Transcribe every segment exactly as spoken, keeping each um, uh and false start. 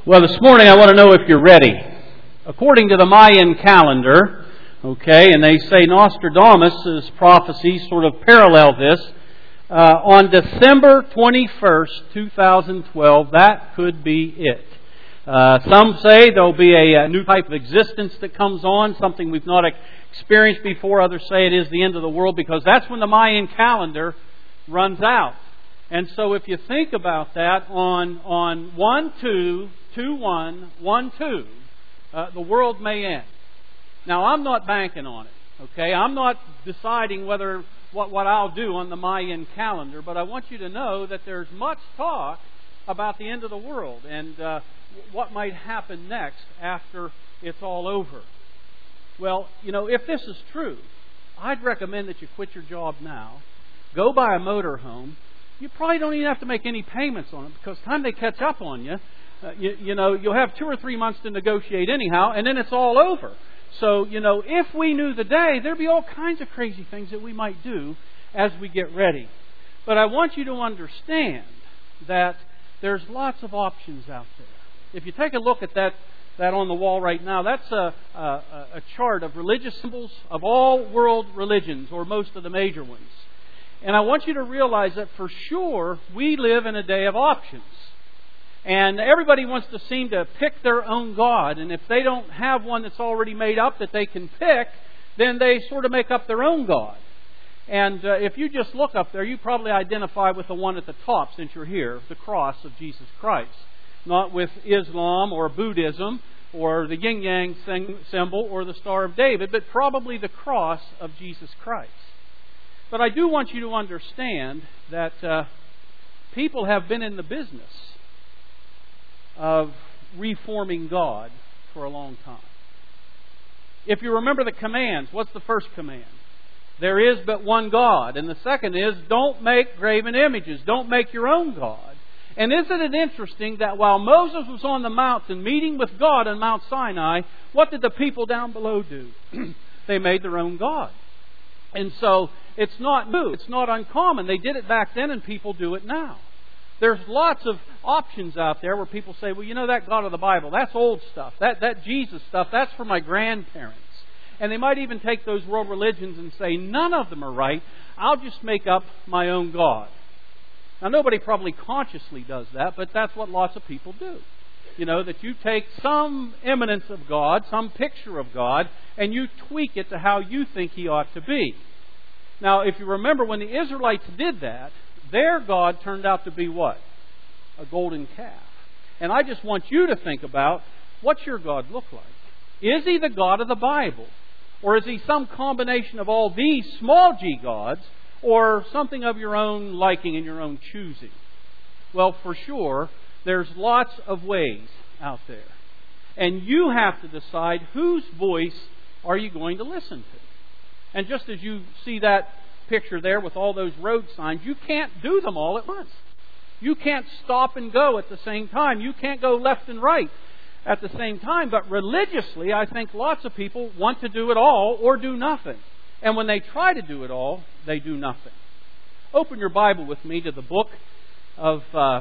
Well, this morning I want to know if you're ready. According to the Mayan calendar, okay, and they say Nostradamus' prophecies sort of parallel this, uh, on December twenty-first, twenty twelve, that could be it. Uh, some say there'll be a, a new type of existence that comes on, something we've not experienced before. Others say it is the end of the world because that's when the Mayan calendar runs out. And so if you think about that, on on one two two one one two, uh, the world may end. Now, I'm not banking on it, okay? I'm not deciding whether what, what I'll do on the Mayan calendar, but I want you to know that there's much talk about the end of the world and uh, what might happen next after it's all over. Well, you know, if this is true, I'd recommend that you quit your job now, go buy a motorhome. You probably don't even have to make any payments on it because time they catch up on you, uh, you, you know, you'll have two or three months to negotiate anyhow, and then it's all over. So, you know, if we knew the day, there'd be all kinds of crazy things that we might do as we get ready. But I want you to understand that there's lots of options out there. If you take a look at that, that on the wall right now, that's a, a, a chart of religious symbols of all world religions, or most of the major ones. And I want you to realize that for sure we live in a day of options. And everybody wants to seem to pick their own God. And if they don't have one that's already made up that they can pick, then they sort of make up their own God. And uh, if you just look up there, you probably identify with the one at the top since you're here, the cross of Jesus Christ. Not with Islam or Buddhism or the yin-yang symbol or the Star of David, but probably the cross of Jesus Christ. But I do want you to understand that uh, people have been in the business of reforming God for a long time. If you remember the commands, what's the first command? There is but one God. And the second is, don't make graven images. Don't make your own God. And isn't it interesting that while Moses was on the mountain meeting with God on Mount Sinai, what did the people down below do? They made their own God. And so it's not new. It's not uncommon. They did it back then and people do it now. There's lots of options out there where people say, well, you know, that God of the Bible, that's old stuff. That, that Jesus stuff, that's for my grandparents. And they might even take those world religions and say, none of them are right. I'll just make up my own God. Now, nobody probably consciously does that, but that's what lots of people do. You know, that you take some eminence of God, some picture of God, and you tweak it to how you think He ought to be. Now, if you remember, when the Israelites did that, their God turned out to be what? A golden calf. And I just want you to think about, what's your God look like? Is He the God of the Bible? Or is He some combination of all these small g gods, or something of your own liking and your own choosing? Well, for sure, there's lots of ways out there. And you have to decide whose voice are you going to listen to. And just as you see that picture there with all those road signs, you can't do them all at once. You can't stop and go at the same time. You can't go left and right at the same time. But religiously, I think lots of people want to do it all or do nothing. And when they try to do it all, they do nothing. Open your Bible with me to the book of uh,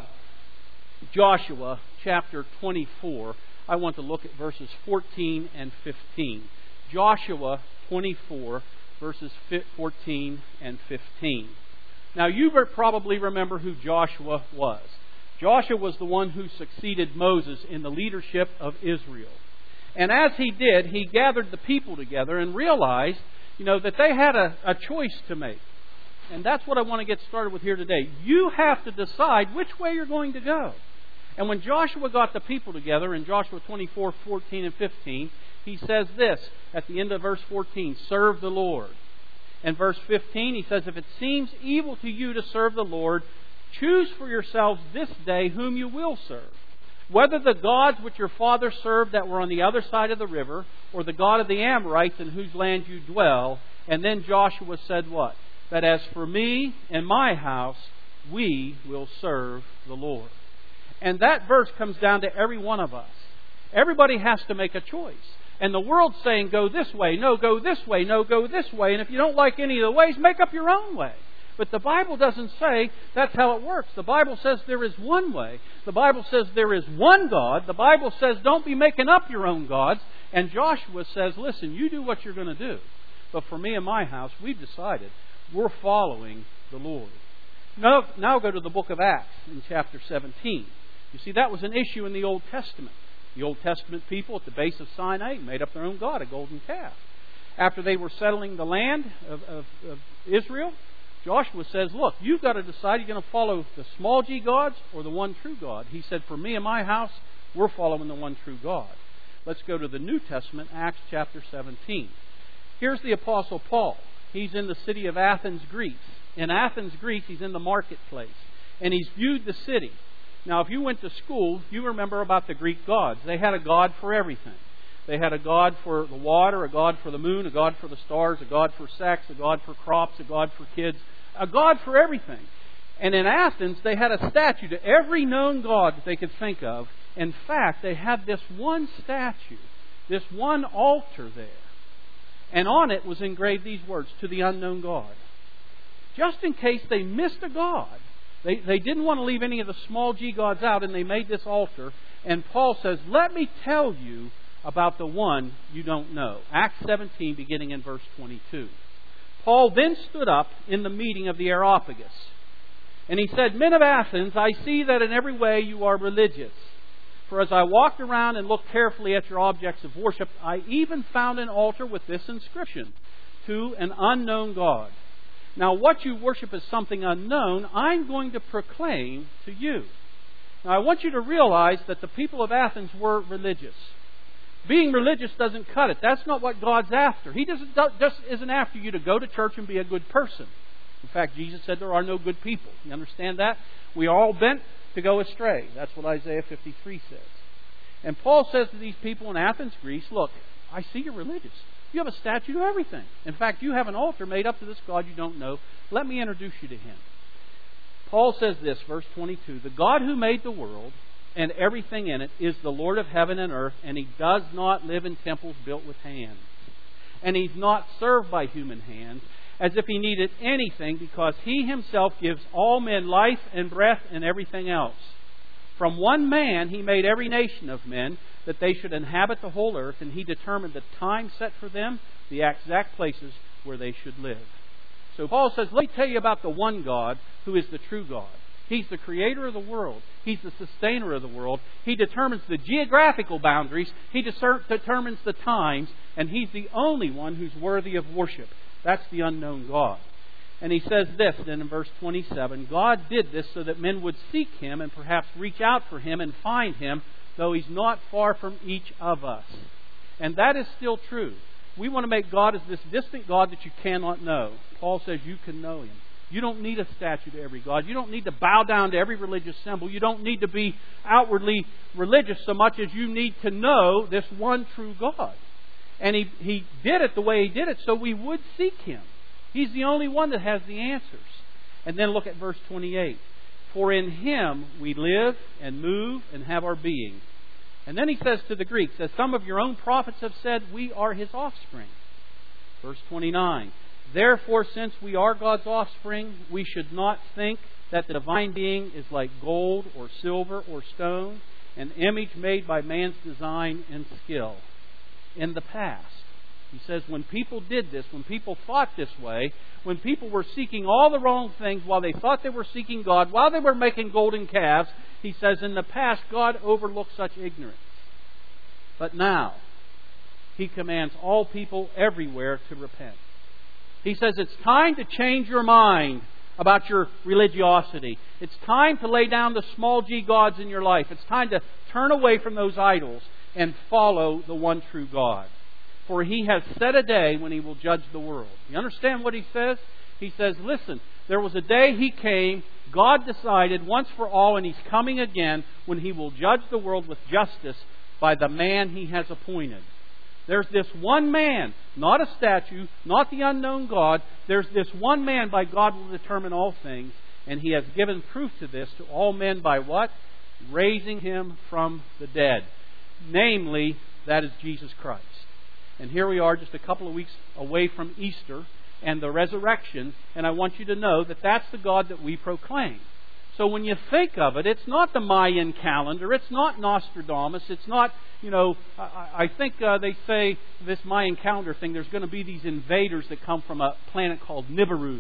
Joshua, chapter twenty-four. I want to look at verses fourteen and fifteen. Joshua twenty-four, verses fourteen and fifteen. Now, you probably remember who Joshua was. Joshua was the one who succeeded Moses in the leadership of Israel. And as he did, he gathered the people together and realized, you know, that they had a, a choice to make. And that's what I want to get started with here today. You have to decide which way you're going to go. And when Joshua got the people together in Joshua twenty-four, fourteen and fifteen, he says this at the end of verse fourteen, serve the Lord. And verse fifteen, he says, if it seems evil to you to serve the Lord, choose for yourselves this day whom you will serve. Whether the gods which your fathers served that were on the other side of the river, or the God of the Amorites in whose land you dwell. And then Joshua said what? That as for me and my house, we will serve the Lord. And that verse comes down to every one of us. Everybody has to make a choice. And the world's saying, go this way, no, go this way, no, go this way. And if you don't like any of the ways, make up your own way. But the Bible doesn't say that's how it works. The Bible says there is one way. The Bible says there is one God. The Bible says don't be making up your own gods. And Joshua says, listen, you do what you're going to do. But for me and my house, we've decided we're following the Lord. Now, now go to the book of Acts in chapter seventeen. You see, that was an issue in the Old Testament. The Old Testament people at the base of Sinai made up their own god, a golden calf. After they were settling the land of, of, of Israel, Joshua says, look, you've got to decide you're going to follow the small g gods or the one true God. He said, for me and my house, we're following the one true God. Let's go to the New Testament, Acts chapter seventeen. Here's the Apostle Paul. He's in the city of Athens, Greece. In Athens, Greece, he's in the marketplace. And he's viewed the city. Now, if you went to school, you remember about the Greek gods. They had a god for everything. They had a god for the water, a god for the moon, a god for the stars, a god for sex, a god for crops, a god for kids, a god for everything. And in Athens, they had a statue to every known god that they could think of. In fact, they had this one statue, this one altar there. And on it was engraved these words, to the unknown God. Just in case they missed a god. They, they didn't want to leave any of the small g gods out, and they made this altar. And Paul says, let me tell you about the one you don't know. Acts seventeen, beginning in verse twenty-two. Paul then stood up in the meeting of the Areopagus. And he said, men of Athens, I see that in every way you are religious. For as I walked around and looked carefully at your objects of worship, I even found an altar with this inscription, to an unknown God. Now what you worship as something unknown, I'm going to proclaim to you. Now I want you to realize that the people of Athens were religious. Being religious doesn't cut it. That's not what God's after. He doesn't, just isn't after you to go to church and be a good person. In fact, Jesus said there are no good people. You understand that? We are all bent to go astray. That's what Isaiah fifty-three says. And Paul says to these people in Athens, Greece, look, I see you're religious. You have a statue to everything. In fact, you have an altar made up to this God you don't know. Let me introduce you to Him. Paul says this, verse twenty-two, the God who made the world and everything in it is the Lord of heaven and earth, and He does not live in temples built with hands. And He's not served by human hands, as if He needed anything, because He Himself gives all men life and breath and everything else. From one man He made every nation of men, that they should inhabit the whole earth, and He determined the time set for them, the exact places where they should live. So Paul says, let me tell you about the one God who is the true God. He's the creator of the world. He's the sustainer of the world. He determines the geographical boundaries. He determines the times. And He's the only one who's worthy of worship. That's the unknown God. And he says this then in verse twenty-seven, God did this so that men would seek Him and perhaps reach out for Him and find Him, though He's not far from each of us. And that is still true. We want to make God as this distant God that you cannot know. Paul says you can know Him. You don't need a statue to every God. You don't need to bow down to every religious symbol. You don't need to be outwardly religious so much as you need to know this one true God. And he, he did it the way He did it so we would seek Him. He's the only one that has the answers. And then look at verse twenty-eight. For in Him we live and move and have our being. And then he says to the Greeks, as some of your own prophets have said, we are His offspring. Verse twenty-nine. Therefore, since we are God's offspring, we should not think that the divine being is like gold or silver or stone, an image made by man's design and skill. In the past, he says, when people did this, when people thought this way, when people were seeking all the wrong things while they thought they were seeking God, while they were making golden calves, he says, in the past, God overlooked such ignorance. But now, He commands all people everywhere to repent. He says it's time to change your mind about your religiosity. It's time to lay down the small g gods in your life. It's time to turn away from those idols and follow the one true God. For He has set a day when He will judge the world. You understand what He says? He says, listen, there was a day He came, God decided once for all, and He's coming again when He will judge the world with justice by the man He has appointed. There's this one man, not a statue, not the unknown God. There's this one man by God will determine all things. And He has given proof to this to all men by what? Raising Him from the dead. Namely, that is Jesus Christ. And here we are just a couple of weeks away from Easter. and the resurrection, and I want you to know that that's the God that we proclaim. So when you think of it, it's not the Mayan calendar, it's not Nostradamus, it's not, you know, I, I think uh, they say this Mayan calendar thing, there's going to be these invaders that come from a planet called Nibiru.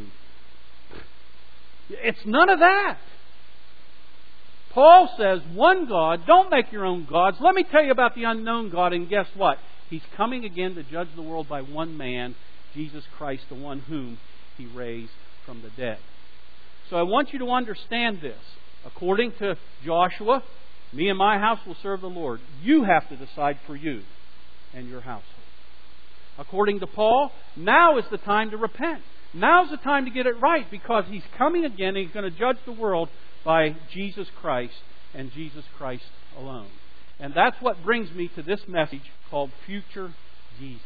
It's none of that. Paul says, one God, don't make your own gods. Let me tell you about the unknown God, and guess what? He's coming again to judge the world by one man, Jesus Christ, the one whom He raised from the dead. So I want you to understand this. According to Joshua, me and my house will serve the Lord. You have to decide for you and your household. According to Paul, now is the time to repent. Now's the time to get it right, because He's coming again and He's going to judge the world by Jesus Christ and Jesus Christ alone. And that's what brings me to this message called Future Jesus.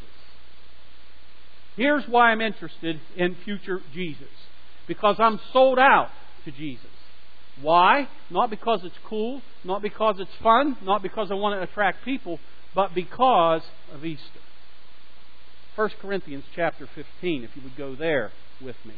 Here's why I'm interested in future Jesus. Because I'm sold out to Jesus. Why? Not because it's cool, not because it's fun, not because I want to attract people, but because of Easter. First Corinthians chapter fifteen, if you would go there with me.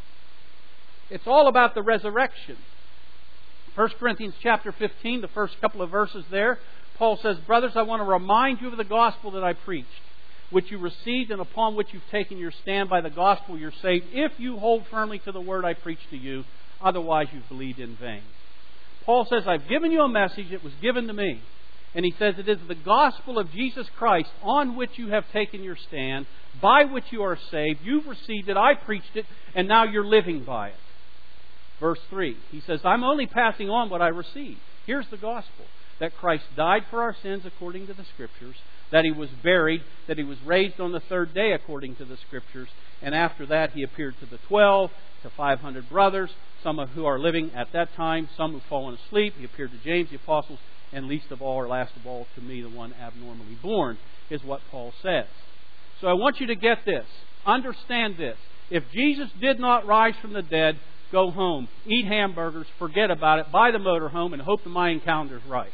It's all about the resurrection. First Corinthians chapter fifteen, the first couple of verses there, Paul says, "Brothers, I want to remind you of the gospel that I preached, which you received and upon which you've taken your stand. By the gospel you're saved, if you hold firmly to the word I preached to you. Otherwise you've believed in vain." Paul says, I've given you a message that was given to me. And he says, it is the gospel of Jesus Christ on which you have taken your stand, by which you are saved. You've received it, I preached it, and now you're living by it. Verse three, he says, I'm only passing on what I received. Here's the gospel. That Christ died for our sins according to the Scriptures, that He was buried, that He was raised on the third day according to the Scriptures, and after that He appeared to the twelve, to five hundred brothers, some of who are living at that time, some who've fallen asleep. He appeared to James the apostles, and least of all, or last of all, to me, the one abnormally born, is what Paul says. So I want you to get this. Understand this. If Jesus did not rise from the dead, go home, eat hamburgers, forget about it, buy the motorhome, and hope the Mayan calendar's right.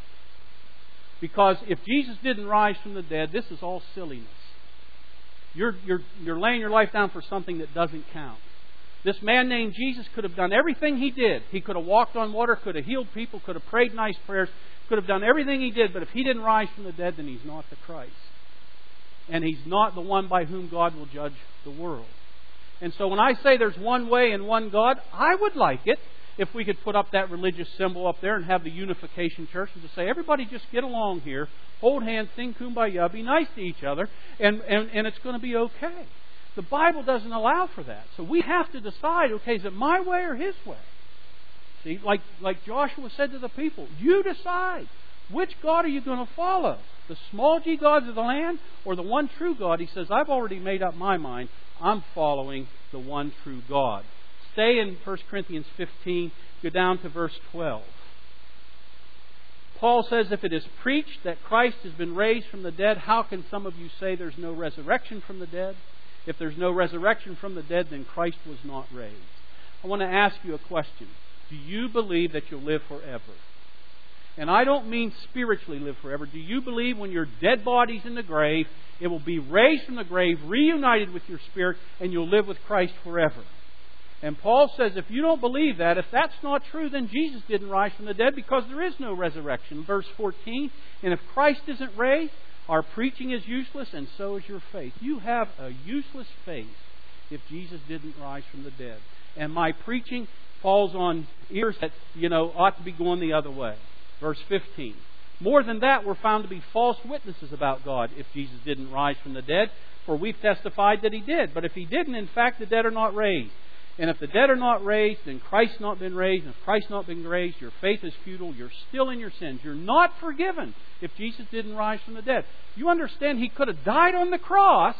Because if Jesus didn't rise from the dead, this is all silliness. You're, you're, you're laying your life down for something that doesn't count. This man named Jesus could have done everything He did. He could have walked on water, could have healed people, could have prayed nice prayers, could have done everything He did. But if He didn't rise from the dead, then He's not the Christ. And He's not the one by whom God will judge the world. And so when I say there's one way and one God, I would like it if we could put up that religious symbol up there and have the unification church and just say, everybody just get along here, hold hands, sing kumbaya, be nice to each other, and, and, and it's going to be okay. The Bible doesn't allow for that. So we have to decide, okay, is it my way or His way? See, like, like Joshua said to the people, you decide. Which God are you going to follow? The small g gods of the land or the one true God? He says, I've already made up my mind. I'm following the one true God. Stay in First Corinthians fifteen. Go down to verse twelve. Paul says, if it is preached that Christ has been raised from the dead, how can some of you say there's no resurrection from the dead? If there's no resurrection from the dead, then Christ was not raised. I want to ask you a question. Do you believe that you'll live forever? And I don't mean spiritually live forever. Do you believe when your dead body's in the grave, it will be raised from the grave, reunited with your spirit, and you'll live with Christ forever? And Paul says if you don't believe that, if that's not true, then Jesus didn't rise from the dead, because there is no resurrection. Verse fourteen, and if Christ isn't raised, our preaching is useless, and so is your faith. You have a useless faith if Jesus didn't rise from the dead. And my preaching falls on ears that, you know, ought to be going the other way. Verse fifteen. More than that, we're found to be false witnesses about God if Jesus didn't rise from the dead, for we've testified that He did. But if He didn't, in fact, the dead are not raised. And if the dead are not raised, then Christ's not been raised. And if Christ's not been raised, your faith is futile. You're still in your sins. You're not forgiven if Jesus didn't rise from the dead. You understand He could have died on the cross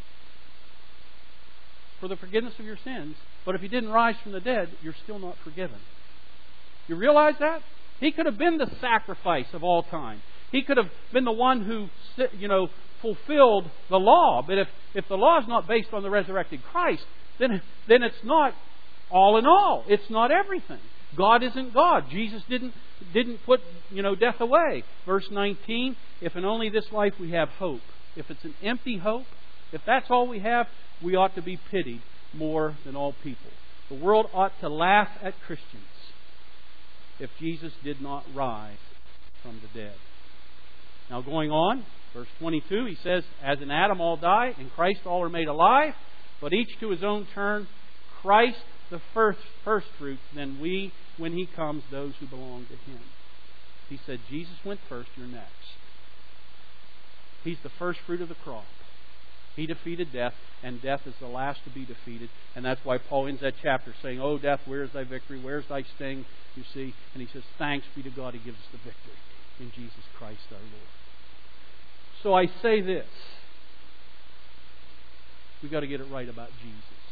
for the forgiveness of your sins. But if He didn't rise from the dead, you're still not forgiven. You realize that? He could have been the sacrifice of all time. He could have been the one who, you know, fulfilled the law. But if, if the law is not based on the resurrected Christ, then, then it's not all in all. It's not everything. God isn't God. Jesus didn't, didn't put, you know, death away. Verse nineteen, if in only this life we have hope. If it's an empty hope, if that's all we have, we ought to be pitied. more than all people. The world ought to laugh at Christians if Jesus did not rise from the dead. Now going on, verse twenty-two, he says, as in Adam all die, in Christ all are made alive, but each to his own turn, Christ the first, first fruits, then we, when He comes, those who belong to Him. He said, Jesus went first, you're next. He's the first fruit of the crop. He defeated death, and death is the last to be defeated. And that's why Paul ends that chapter saying, "Oh, death, where is thy victory? Where is thy sting?" You see, and he says, "Thanks be to God, He gives us the victory in Jesus Christ our Lord." So I say this: we've got to get it right about Jesus.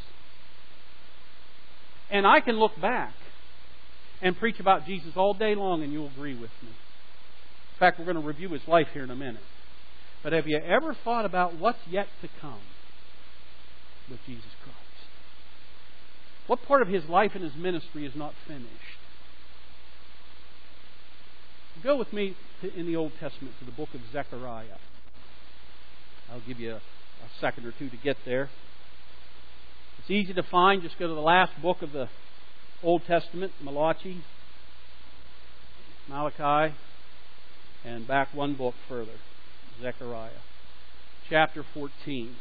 And I can look back and preach about Jesus all day long, and you'll agree with me. In fact, we're going to review His life here in a minute. But have you ever thought about what's yet to come with Jesus Christ? What part of His life and His ministry is not finished? Go with me to, in the Old Testament to the book of Zechariah. I'll give you a, a second or two to get there. It's easy to find. Just go to the last book of the Old Testament, Malachi, Malachi, and back one book further. Zechariah, chapter fourteen.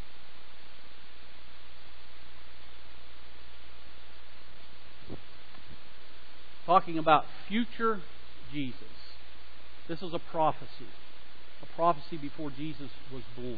Talking about future Jesus. This is a prophecy. A prophecy before Jesus was born.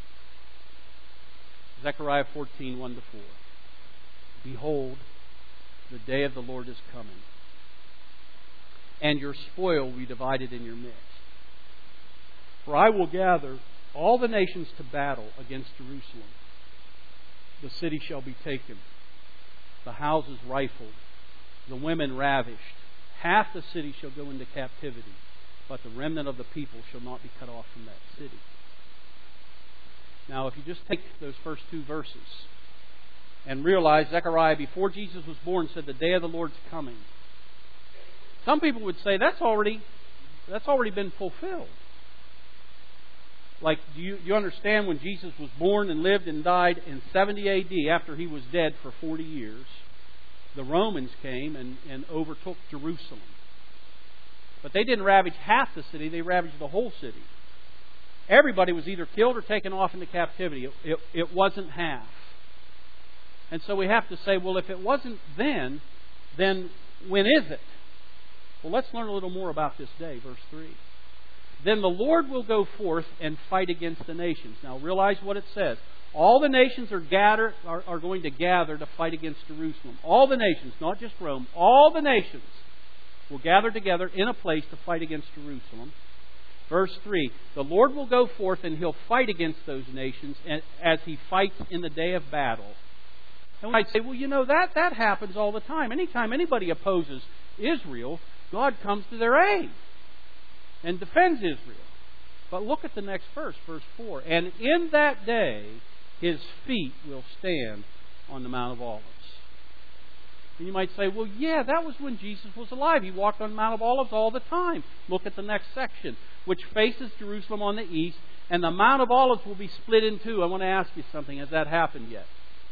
Zechariah fourteen, one to four. Behold, the day of the Lord is coming, and your spoil will be divided in your midst. For I will gather all the nations to battle against Jerusalem. The city shall be taken, the houses rifled, the women ravished. Half the city shall go into captivity, but the remnant of the people shall not be cut off from that city. Now, if you just take those first two verses and realize Zechariah, before Jesus was born, said the day of the Lord's coming. Some people would say that's already that's already been fulfilled. Like, do you, you understand when Jesus was born and lived and died in seventy A D, after He was dead for forty years, the Romans came and, and overtook Jerusalem. But they didn't ravage half the city, they ravaged the whole city. Everybody was either killed or taken off into captivity. It, it, it wasn't half. And so we have to say, well, if it wasn't then, then when is it? Well, let's learn a little more about this day, verse three. Then the Lord will go forth and fight against the nations. Now realize what it says. All the nations are, gather, are, are going to gather to fight against Jerusalem. All the nations, not just Rome. All the nations will gather together in a place to fight against Jerusalem. Verse three. The Lord will go forth and He'll fight against those nations as He fights in the day of battle. And I'd say, well, you know, that, that happens all the time. Anytime anybody opposes Israel, God comes to their aid and defends Israel. But look at the next verse, verse four. And in that day, His feet will stand on the Mount of Olives. And you might say, well, yeah, that was when Jesus was alive. He walked on the Mount of Olives all the time. Look at the next section, which faces Jerusalem on the east, and the Mount of Olives will be split in two. I want to ask you something. Has that happened yet?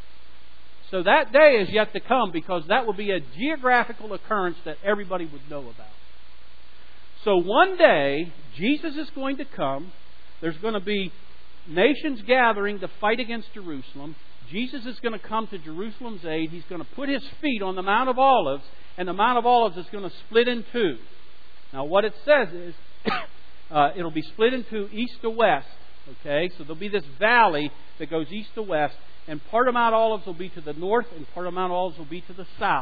So that day is yet to come, because that will be a geographical occurrence that everybody would know about. So one day, Jesus is going to come. There's going to be nations gathering to fight against Jerusalem. Jesus is going to come to Jerusalem's aid. He's going to put His feet on the Mount of Olives, and the Mount of Olives is going to split in two. Now what it says is, uh, it'll be split into east to west. Okay, so there'll be this valley that goes east to west, and part of Mount Olives will be to the north, and part of Mount Olives will be to the south.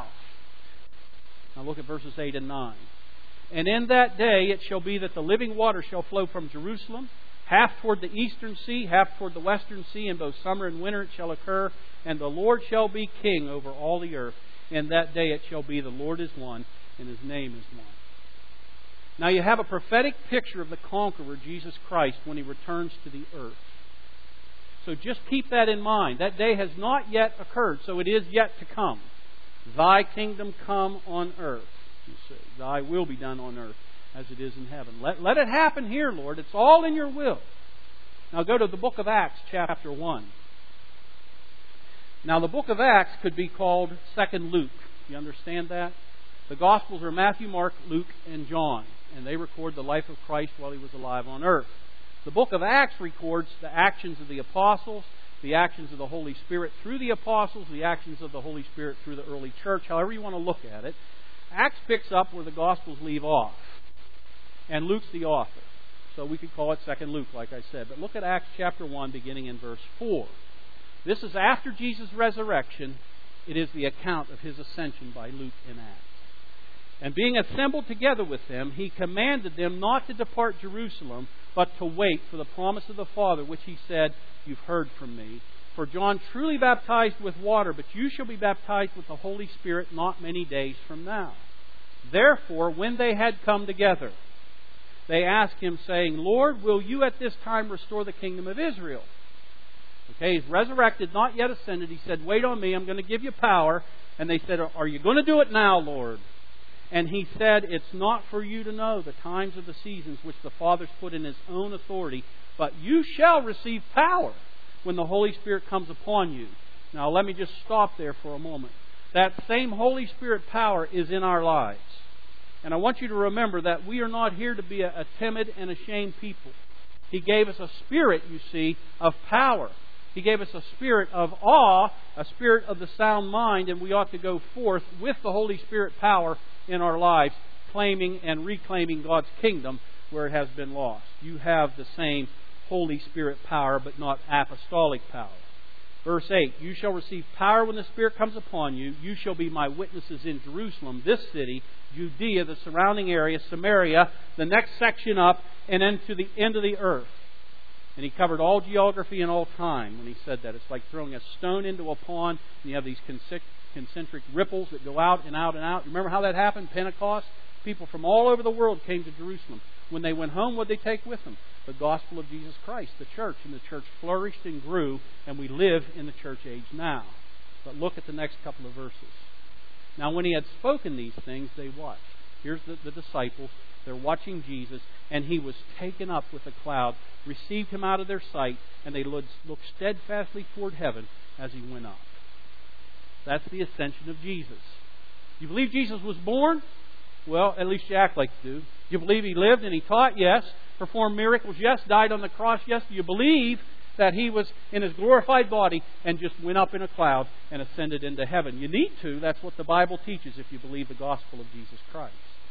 Now look at verses eight and nine. And in that day it shall be that the living water shall flow from Jerusalem, half toward the eastern sea, half toward the western sea, and both summer and winter it shall occur. And the Lord shall be king over all the earth. In that day it shall be the Lord is one, and His name is one. Now you have a prophetic picture of the conqueror, Jesus Christ, when He returns to the earth. So just keep that in mind. That day has not yet occurred, so it is yet to come. Thy kingdom come on earth. You see, Thy will be done on earth as it is in heaven. Let, let it happen here, Lord. It's all in Your will. Now go to the book of Acts, chapter one. Now, the book of Acts could be called Second Luke. You understand that? The Gospels are Matthew, Mark, Luke, and John, and they record the life of Christ while He was alive on earth. The book of Acts records the actions of the apostles, the actions of the Holy Spirit through the apostles, the actions of the Holy Spirit through the early church, however you want to look at it. Acts picks up where the Gospels leave off, and Luke's the author. So we could call it Second Luke, like I said. But look at Acts chapter one, beginning in verse four. This is after Jesus' resurrection. It is the account of His ascension by Luke in Acts. And being assembled together with them, He commanded them not to depart Jerusalem, but to wait for the promise of the Father, which He said, "You've heard from me. For John truly baptized with water, but you shall be baptized with the Holy Spirit not many days from now." Therefore, when they had come together, they asked Him, saying, "Lord, will you at this time restore the kingdom of Israel?" Okay, He's resurrected, not yet ascended. He said, "Wait on me, I'm going to give you power." And they said, "Are you going to do it now, Lord?" And He said, "It's not for you to know the times of the seasons which the Father's put in His own authority, but you shall receive power when the Holy Spirit comes upon you." Now let me just stop there for a moment. That same Holy Spirit power is in our lives. And I want you to remember that we are not here to be a, a timid and ashamed people. He gave us a spirit, you see, of power. He gave us a spirit of awe, a spirit of the sound mind, and we ought to go forth with the Holy Spirit power in our lives, claiming and reclaiming God's kingdom where it has been lost. You have the same Holy Spirit power, but not apostolic power. Verse eight, "You shall receive power when the Spirit comes upon you. You shall be my witnesses in Jerusalem, this city, Judea, the surrounding area, Samaria, the next section up, and then to the end of the earth." And He covered all geography and all time when He said that. It's like throwing a stone into a pond, and you have these concentric ripples that go out and out and out. Remember how that happened? Pentecost? People from all over the world came to Jerusalem. When they went home, what did they take with them? The gospel of Jesus Christ, the church. And the church flourished and grew, and we live in the church age now. But look at the next couple of verses. "Now when He had spoken these things, they watched." Here's the, the disciples. They're watching Jesus, and He was taken up with a cloud, received Him out of their sight, and they looked steadfastly toward heaven as He went up. That's the ascension of Jesus. You believe Jesus was born? Well, at least you act like you do. You believe He lived and He taught? Yes. Performed miracles? Yes. Died on the cross? Yes. Do you believe that He was in His glorified body and just went up in a cloud and ascended into heaven? You need to. That's what the Bible teaches if you believe the gospel of Jesus Christ.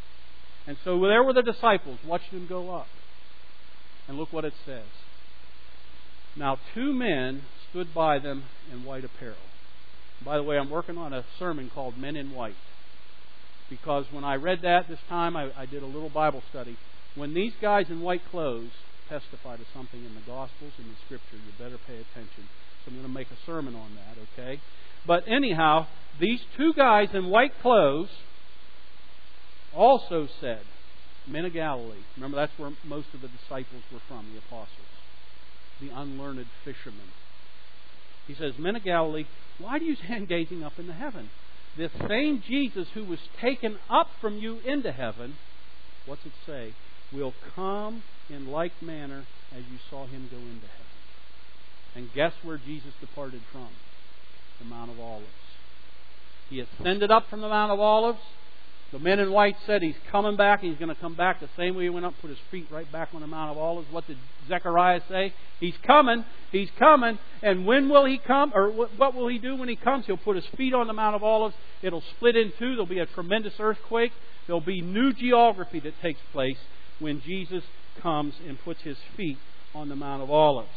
And so there were the disciples. Watched Him go up. And look what it says. "Now two men stood by them in white apparel." By the way, I'm working on a sermon called Men in White. Because when I read that this time, I, I did a little Bible study. When these guys in white clothes testify to something in the Gospels and the Scripture, you better pay attention. So I'm going to make a sermon on that, okay? But anyhow, these two guys in white clothes also said, "Men of Galilee." Remember, that's where most of the disciples were from, the apostles. The unlearned fishermen. He says, "Men of Galilee, why do you stand gazing up into heaven? This same Jesus who was taken up from you into heaven," what's it say? "will come in like manner as you saw Him go into heaven." And guess where Jesus departed from? The Mount of Olives. He ascended up from the Mount of Olives. The men in white said He's coming back, and He's going to come back the same way He went up, put His feet right back on the Mount of Olives. What did Zechariah say? He's coming, He's coming, and when will He come? Or what will He do when He comes? He'll put His feet on the Mount of Olives. It'll split in two. There'll be a tremendous earthquake. There'll be new geography that takes place when Jesus comes and puts His feet on the Mount of Olives.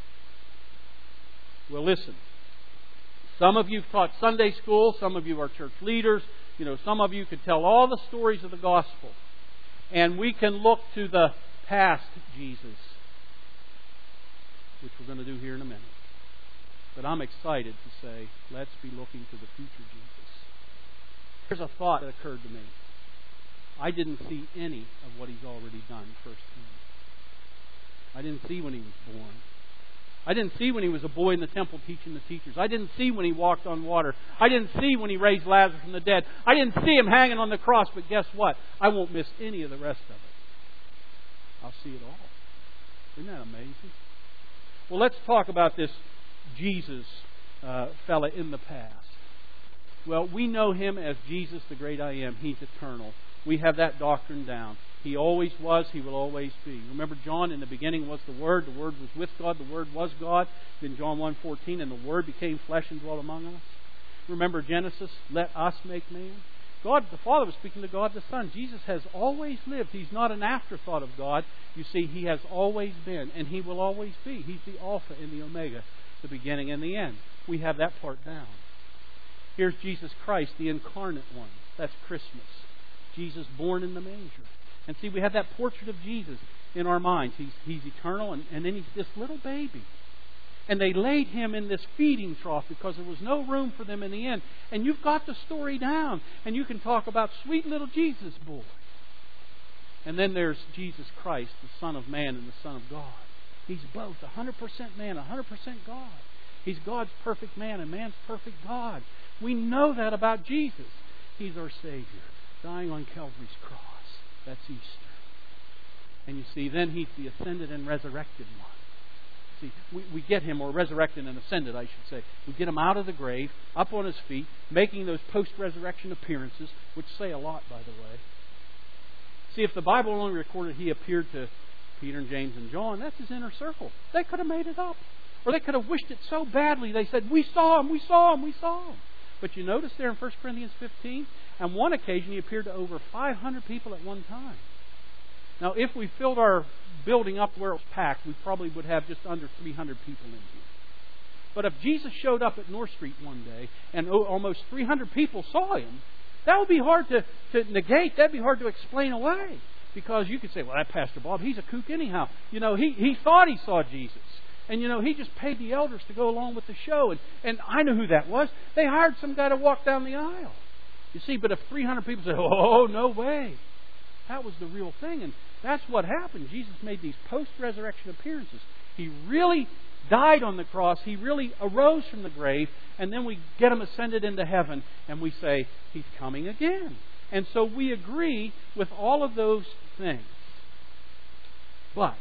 Well, listen. Some of you have taught Sunday school. Some of you are church leaders. You know, some of you could tell all the stories of the gospel. And we can look to the past Jesus, which we're going to do here in a minute. But I'm excited to say, let's be looking to the future Jesus. Here's a thought that occurred to me. I didn't see any of what He's already done firsthand. I didn't see when He was born. I didn't see when He was a boy in the temple teaching the teachers. I didn't see when He walked on water. I didn't see when He raised Lazarus from the dead. I didn't see Him hanging on the cross. But guess what? I won't miss any of the rest of it. I'll see it all. Isn't that amazing? Well, let's talk about this Jesus uh, fella in the past. Well, we know Him as Jesus, the great I Am. He's eternal. We have that doctrine down. He always was. He will always be. Remember, John, in the beginning was the Word. The Word was with God. The Word was God. Then John one fourteen, and the Word became flesh and dwelt among us. Remember Genesis, let us make man. God the Father was speaking to God the Son. Jesus has always lived. He's not an afterthought of God. You see, He has always been, and He will always be. He's the Alpha and the Omega, the beginning and the end. We have that part down. Here's Jesus Christ, the incarnate one. That's Christmas. Jesus born in the manger. And see, we have that portrait of Jesus in our minds. He's, he's eternal, and, and then He's this little baby. And they laid Him in this feeding trough because there was no room for them in the inn. And you've got the story down. And you can talk about sweet little Jesus boy. And then there's Jesus Christ, the Son of Man and the Son of God. He's both one hundred percent man, one hundred percent God. He's God's perfect man and man's perfect God. We know that about Jesus. He's our Savior, dying on Calvary's cross. That's Easter. And you see, then He's the ascended and resurrected one. See, we, we get Him, or resurrected and ascended, I should say. We get Him out of the grave, up on His feet, making those post-resurrection appearances, which say a lot, by the way. See, if the Bible only recorded He appeared to Peter and James and John, that's His inner circle. They could have made it up. Or they could have wished it so badly, they said, we saw Him, we saw Him, we saw Him. But you notice there in First Corinthians fifteen, on one occasion He appeared to over five hundred people at one time. Now, if we filled our building up where it was packed, we probably would have just under three hundred people in here. But if Jesus showed up at North Street one day and almost three hundred people saw Him, that would be hard to, to negate. That would be hard to explain away. Because you could say, well, that Pastor Bob, he's a kook anyhow. You know, he, he thought he saw Jesus. And, you know, he just paid the elders to go along with the show. And, and I know who that was. They hired some guy to walk down the aisle. You see, but if three hundred people say, oh, no way. That was the real thing. And that's what happened. Jesus made these post-resurrection appearances. He really died on the cross. He really arose from the grave. And then we get Him ascended into heaven. And we say, He's coming again. And so we agree with all of those things. But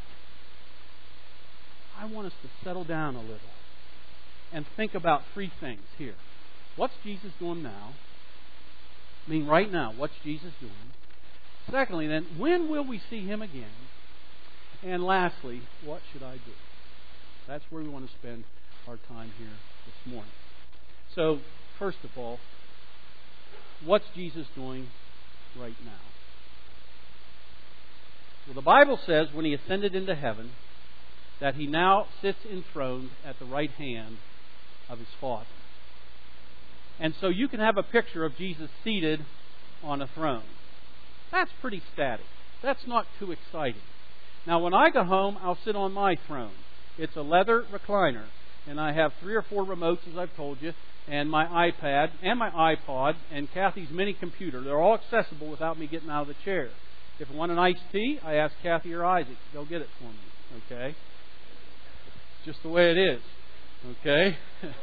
I want us to settle down a little and think about three things here. What's Jesus doing now? I mean, right now, what's Jesus doing? Secondly, then, when will we see Him again? And lastly, what should I do? That's where we want to spend our time here this morning. So, first of all, what's Jesus doing right now? Well, the Bible says when He ascended into heaven, that He now sits enthroned at the right hand of His Father. And so you can have a picture of Jesus seated on a throne. That's pretty static. That's not too exciting. Now, when I go home, I'll sit on my throne. It's a leather recliner. And I have three or four remotes, as I've told you, and my iPad, and my iPod, and Kathy's mini computer. They're all accessible without me getting out of the chair. If I want an iced tea, I ask Kathy or Isaac to go get it for me. Okay? Just the way it is. Okay?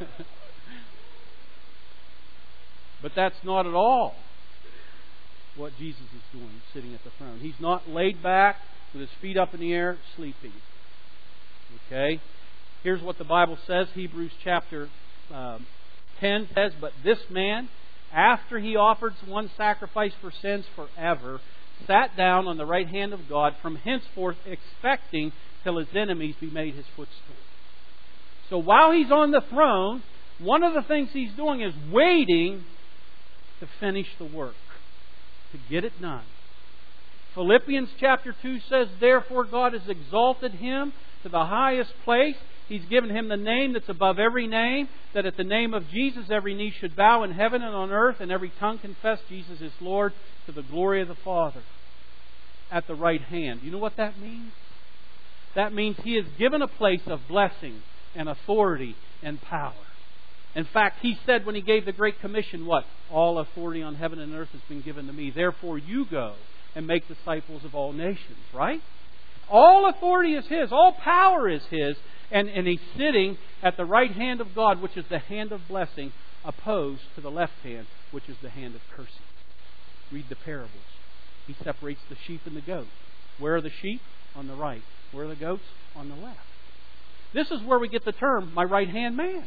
But that's not at all what Jesus is doing, sitting at the throne. He's not laid back with His feet up in the air, sleeping. Okay? Here's what the Bible says. Hebrews chapter um, ten says, but this man, after He offered one sacrifice for sins forever, sat down on the right hand of God, from henceforth expecting till His enemies be made His footstool. So while He's on the throne, one of the things He's doing is waiting to finish the work, to get it done. Philippians chapter two says, therefore God has exalted Him to the highest place. He's given Him the name that's above every name, that at the name of Jesus every knee should bow in heaven and on earth, and every tongue confess Jesus is Lord, to the glory of the Father. At the right hand. You know what that means? That means He is given a place of blessing and authority and power. In fact, He said when He gave the Great Commission, what? All authority on heaven and earth has been given to me. Therefore you go and make disciples of all nations. Right? All authority is His. All power is His. And, and He's sitting at the right hand of God, which is the hand of blessing, opposed to the left hand, which is the hand of cursing. Read the parables. He separates the sheep and the goat. Where are the sheep? On the right. Where are the goats? On the left. This is where we get the term, my right hand man.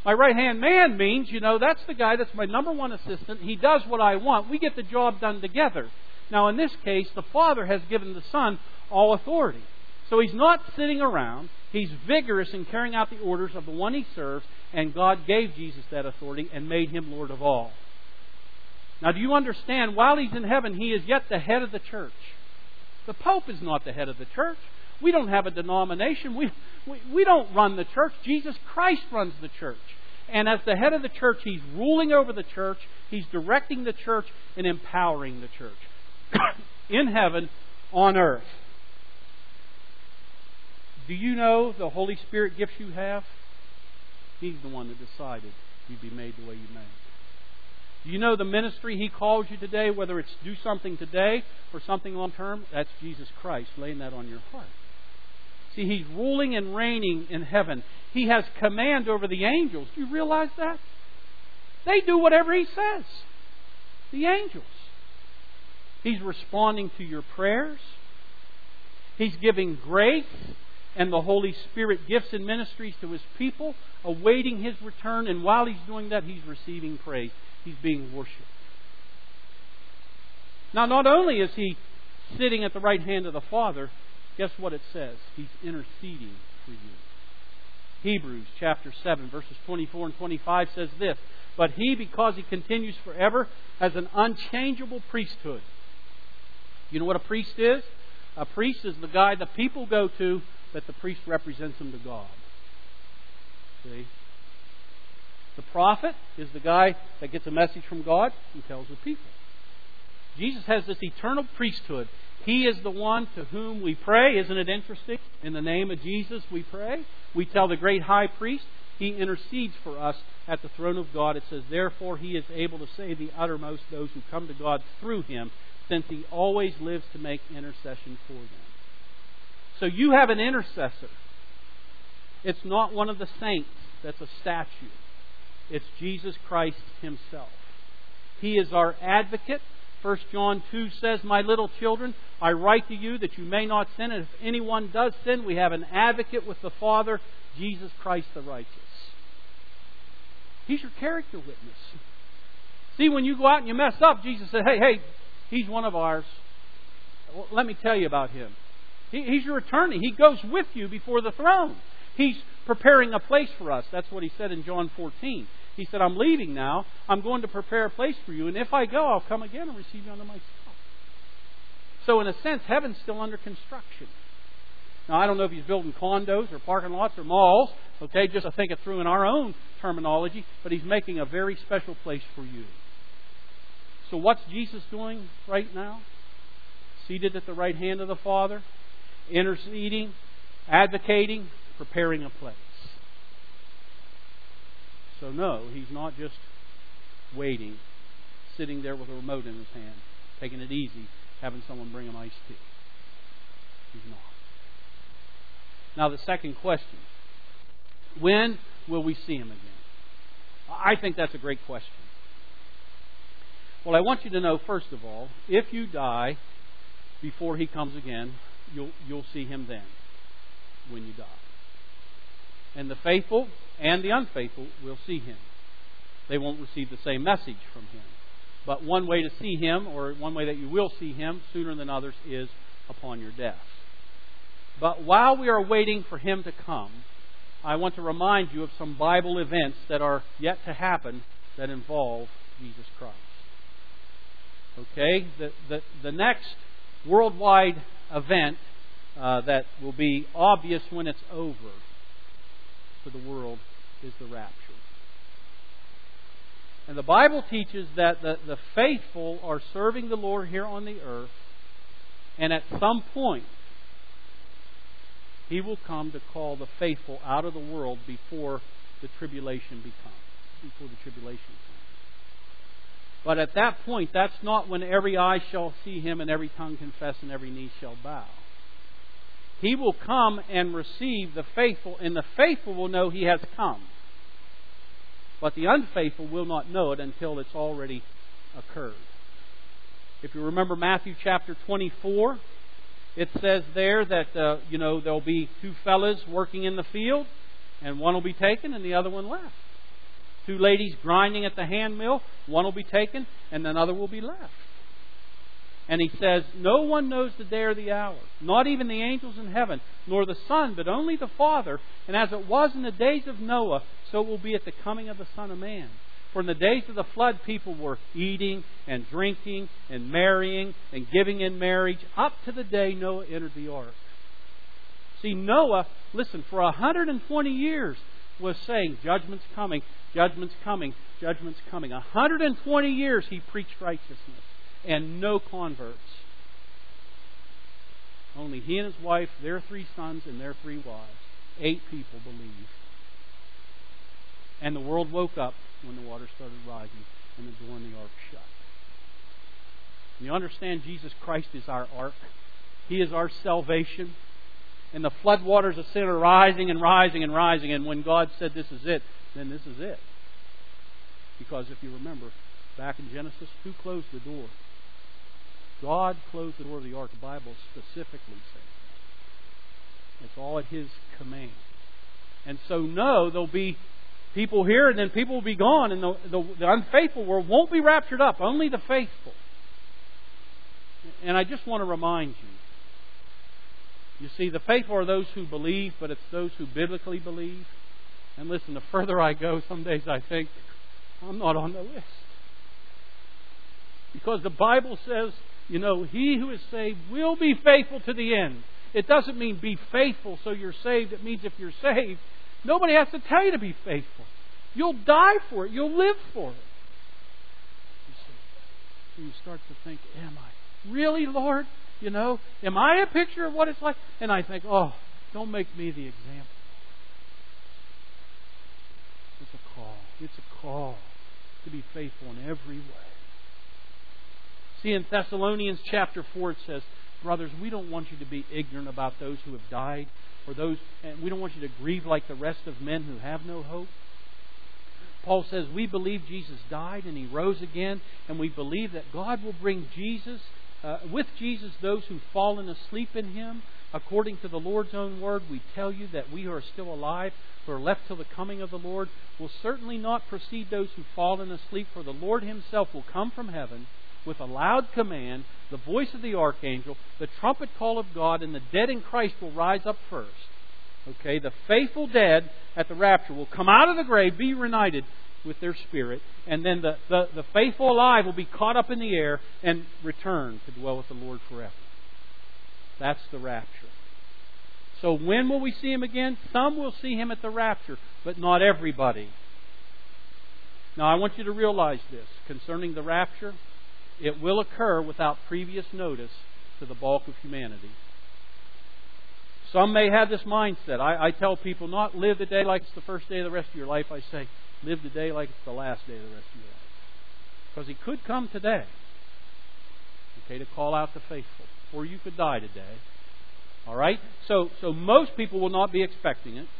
My right-hand man means, you know, that's the guy that's my number one assistant. He does what I want. We get the job done together. Now, in this case, the Father has given the Son all authority. So He's not sitting around. He's vigorous in carrying out the orders of the one He serves, and God gave Jesus that authority and made Him Lord of all. Now, do you understand? While He's in heaven, He is yet the head of the church. The Pope is not the head of the church. We don't have a denomination. We, we, we don't run the church. Jesus Christ runs the church. And as the head of the church, He's ruling over the church. He's directing the church and empowering the church. In heaven, on earth. Do you know the Holy Spirit gifts you have? He's the one that decided you'd be made the way you made. Do you know the ministry He calls you today, whether it's do something today or something long term? That's Jesus Christ laying that on your heart. See, He's ruling and reigning in heaven. He has command over the angels. Do you realize that? They do whatever He says. The angels. He's responding to your prayers. He's giving grace and the Holy Spirit gifts and ministries to His people, awaiting His return. And while He's doing that, He's receiving praise. He's being worshipped. Now, not only is He sitting at the right hand of the Father, guess what it says? He's interceding for you. Hebrews chapter seven, verses twenty-four and twenty-five says this, "But He, because He continues forever, has an unchangeable priesthood." You know what a priest is? A priest is the guy the people go to, but the priest represents them to God. See? The prophet is the guy that gets a message from God and tells the people. Jesus has this eternal priesthood. He is the one to whom we pray. Isn't it interesting? In the name of Jesus we pray. We tell the great high priest. He intercedes for us at the throne of God. It says, "Therefore He is able to save the uttermost those who come to God through Him, since He always lives to make intercession for them." So you have an intercessor. It's not one of the saints that's a statue. It's Jesus Christ Himself. He is our advocate. First John two says, "My little children, I write to you that you may not sin. And if anyone does sin, we have an advocate with the Father, Jesus Christ the righteous." He's your character witness. See, when you go out and you mess up, Jesus said, hey, hey, He's one of ours. Well, let me tell you about Him. He, he's your attorney. He goes with you before the throne. He's preparing a place for us. That's what He said in John fourteen. He said, "I'm leaving now. I'm going to prepare a place for you. And if I go, I'll come again and receive you unto myself." So in a sense, heaven's still under construction. Now, I don't know if He's building condos or parking lots or malls. Okay, just to think it through in our own terminology. But He's making a very special place for you. So what's Jesus doing right now? Seated at the right hand of the Father, interceding, advocating, preparing a place. So no, He's not just waiting, sitting there with a remote in His hand, taking it easy, having someone bring Him iced tea. He's not. Now the second question. When will we see Him again? I think that's a great question. Well, I want you to know, first of all, if you die before He comes again, you'll, you'll see Him then, when you die. And the faithful and the unfaithful will see Him. They won't receive the same message from Him. But one way to see Him, or one way that you will see Him sooner than others, is upon your death. But while we are waiting for Him to come, I want to remind you of some Bible events that are yet to happen that involve Jesus Christ. Okay? The, the, the next worldwide event uh, that will be obvious when it's over for the world is the rapture. And the Bible teaches that the, the faithful are serving the Lord here on the earth, and at some point He will come to call the faithful out of the world before the tribulation becomes, before the tribulation comes. But at that point, that's not when every eye shall see Him and every tongue confess and every knee shall bow. He will come and receive the faithful, and the faithful will know He has come. But the unfaithful will not know it until it's already occurred. If you remember Matthew chapter twenty-four, it says there that uh, you know there'll be two fellas working in the field, and one will be taken and the other one left. Two ladies grinding at the hand mill. One will be taken and another will be left. And He says, no one knows the day or the hour, not even the angels in heaven, nor the Son, but only the Father. And as it was in the days of Noah, so it will be at the coming of the Son of Man. For in the days of the flood, people were eating and drinking and marrying and giving in marriage up to the day Noah entered the ark. See, Noah, listen, for one hundred twenty years was saying, judgment's coming, judgment's coming, judgment's coming. one hundred twenty years he preached righteousness. And no converts. Only he and his wife, their three sons, and their three wives. Eight people believed. And the world woke up when the water started rising and the door in the ark shut. And you understand Jesus Christ is our ark. He is our salvation. And the floodwaters of sin are rising and rising and rising. And when God said this is it, then this is it. Because if you remember, back in Genesis, who closed the door? God closed the door of the ark. The Bible specifically says that. It's all at His command. And so, no, there'll be people here and then people will be gone. And the, the, the unfaithful world won't be raptured up. Only the faithful. And I just want to remind you. You see, the faithful are those who believe, but it's those who biblically believe. And listen, the further I go, some days I think, I'm not on the list. Because the Bible says, you know, he who is saved will be faithful to the end. It doesn't mean be faithful so you're saved. It means if you're saved, nobody has to tell you to be faithful. You'll die for it. You'll live for it. You see, and you start to think, am I? Really, Lord? You know, am I a picture of what it's like? And I think, oh, don't make me the example. It's a call. It's a call to be faithful in every way. See, in Thessalonians chapter four it says, brothers, we don't want you to be ignorant about those who have died, or those, and we don't want you to grieve like the rest of men who have no hope. Paul says, we believe Jesus died and He rose again, and we believe that God will bring Jesus, uh, with Jesus, those who've fallen asleep in Him. According to the Lord's own word, we tell you that we who are still alive, who are left till the coming of the Lord, will certainly not precede those who've fallen asleep, for the Lord Himself will come from heaven with a loud command, the voice of the archangel, the trumpet call of God, and the dead in Christ will rise up first. Okay, the faithful dead at the rapture will come out of the grave, be reunited with their spirit, and then the, the, the faithful alive will be caught up in the air and return to dwell with the Lord forever. That's the rapture. So when will we see Him again? Some will see Him at the rapture, but not everybody. Now I want you to realize this concerning the rapture. It will occur without previous notice to the bulk of humanity. Some may have this mindset. I, I tell people not live the day like it's the first day of the rest of your life. I say live the day like it's the last day of the rest of your life. Because He could come today. Okay, to call out the faithful. Or you could die today. Alright? So, so most people will not be expecting it.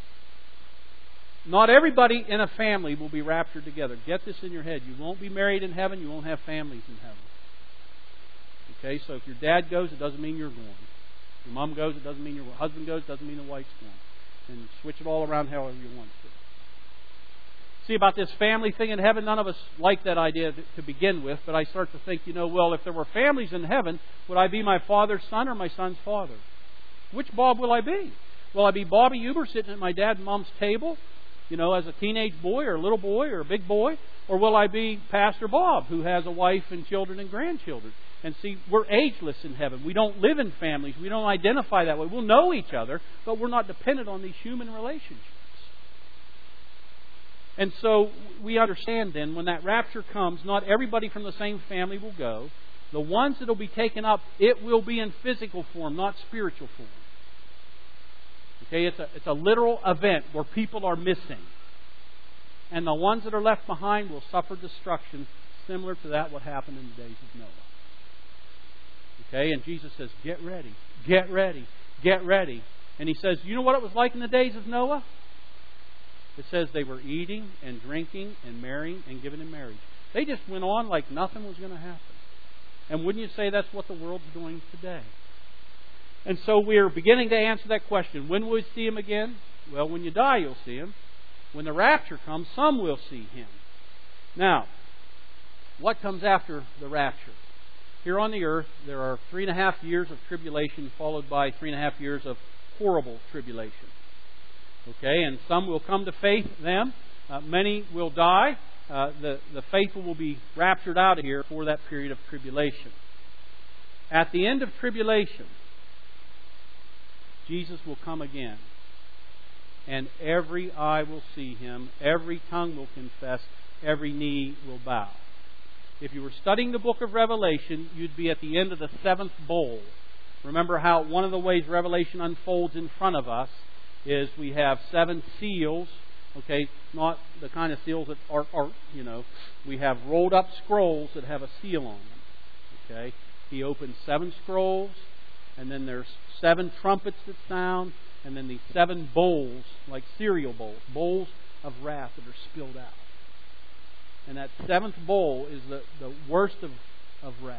Not everybody in a family will be raptured together. Get this in your head. You won't be married in heaven. You won't have families in heaven. Okay, so if your dad goes, it doesn't mean you're going. If your mom goes, it doesn't mean your husband goes, it doesn't mean the wife's going. And switch it all around however you want to. See, about this family thing in heaven, none of us like that idea to begin with, but I start to think, you know, well, if there were families in heaven, would I be my father's son or my son's father? Which Bob will I be? Will I be Bobby Uber sitting at my dad and mom's table, you know, as a teenage boy or a little boy or a big boy? Or will I be Pastor Bob, who has a wife and children and grandchildren? And see, we're ageless in heaven. We don't live in families. We don't identify that way. We'll know each other, but we're not dependent on these human relationships. And so we understand then, when that rapture comes, not everybody from the same family will go. The ones that will be taken up, it will be in physical form, not spiritual form. Okay, it's a, it's a literal event where people are missing. And the ones that are left behind will suffer destruction similar to that what happened in the days of Noah. Okay, and Jesus says, get ready, get ready, get ready. And He says, you know what it was like in the days of Noah? It says they were eating and drinking and marrying and giving in marriage. They just went on like nothing was going to happen. And wouldn't you say that's what the world's doing today? And so we're beginning to answer that question. When will we see Him again? Well, when you die, you'll see Him. When the rapture comes, some will see Him. Now, what comes after the rapture? Here on the earth, there are three and a half years of tribulation followed by three and a half years of horrible tribulation. Okay, and some will come to faith then. Uh, many will die. Uh, the, the faithful will be raptured out of here for that period of tribulation. At the end of tribulation, Jesus will come again. And every eye will see Him. Every tongue will confess. Every knee will bow. If you were studying the book of Revelation, you'd be at the end of the seventh bowl. Remember how one of the ways Revelation unfolds in front of us is we have seven seals. Okay, not the kind of seals that are, are, you know, we have rolled up scrolls that have a seal on them. Okay, He opens seven scrolls, and then there's seven trumpets that sound, and then these seven bowls, like cereal bowls, bowls of wrath that are spilled out. And that seventh bowl is the, the worst of, of wrath.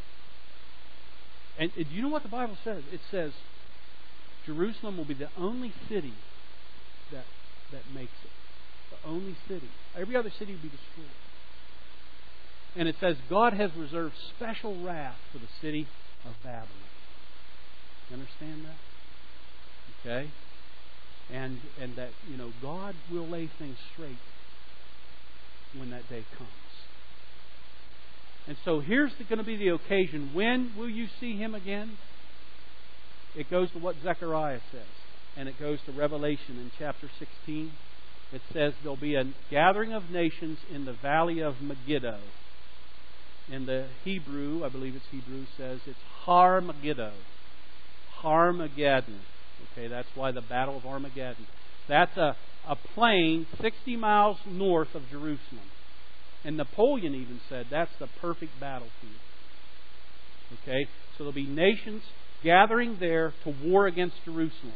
And do you know what the Bible says? It says Jerusalem will be the only city that that makes it. The only city. Every other city will be destroyed. And it says God has reserved special wrath for the city of Babylon. You understand that? Okay? And and that, you know, God will lay things straight when that day comes. And so here's going to be the occasion. When will you see Him again? It goes to what Zechariah says. And it goes to Revelation in chapter sixteen. It says there'll be a gathering of nations in the valley of Megiddo. In the Hebrew, I believe it's Hebrew, says it's Har Megiddo. Harmageddon. Okay, that's why the Battle of Armageddon. That's a, a plain sixty miles north of Jerusalem. And Napoleon even said that's the perfect battlefield. Okay, so there'll be nations gathering there to war against Jerusalem.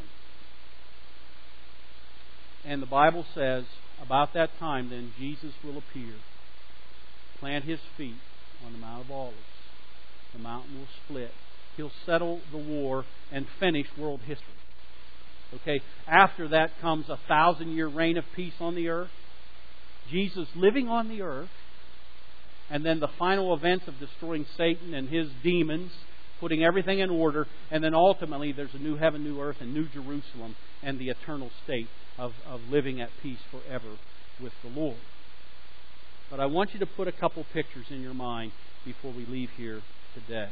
And the Bible says, about that time then, Jesus will appear, plant His feet on the Mount of Olives. The mountain will split. He'll settle the war and finish world history. Okay, after that comes a thousand-year reign of peace on the earth. Jesus living on the earth. And then the final events of destroying Satan and his demons, putting everything in order. And then ultimately there's a new heaven, new earth, and new Jerusalem, and the eternal state of, of living at peace forever with the Lord. But I want you to put a couple pictures in your mind before we leave here today.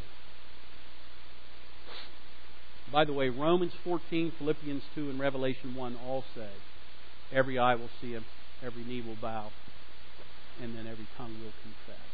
By the way, Romans fourteen, Philippians two, and Revelation one all say, every eye will see Him, every knee will bow, and then every tongue will confess.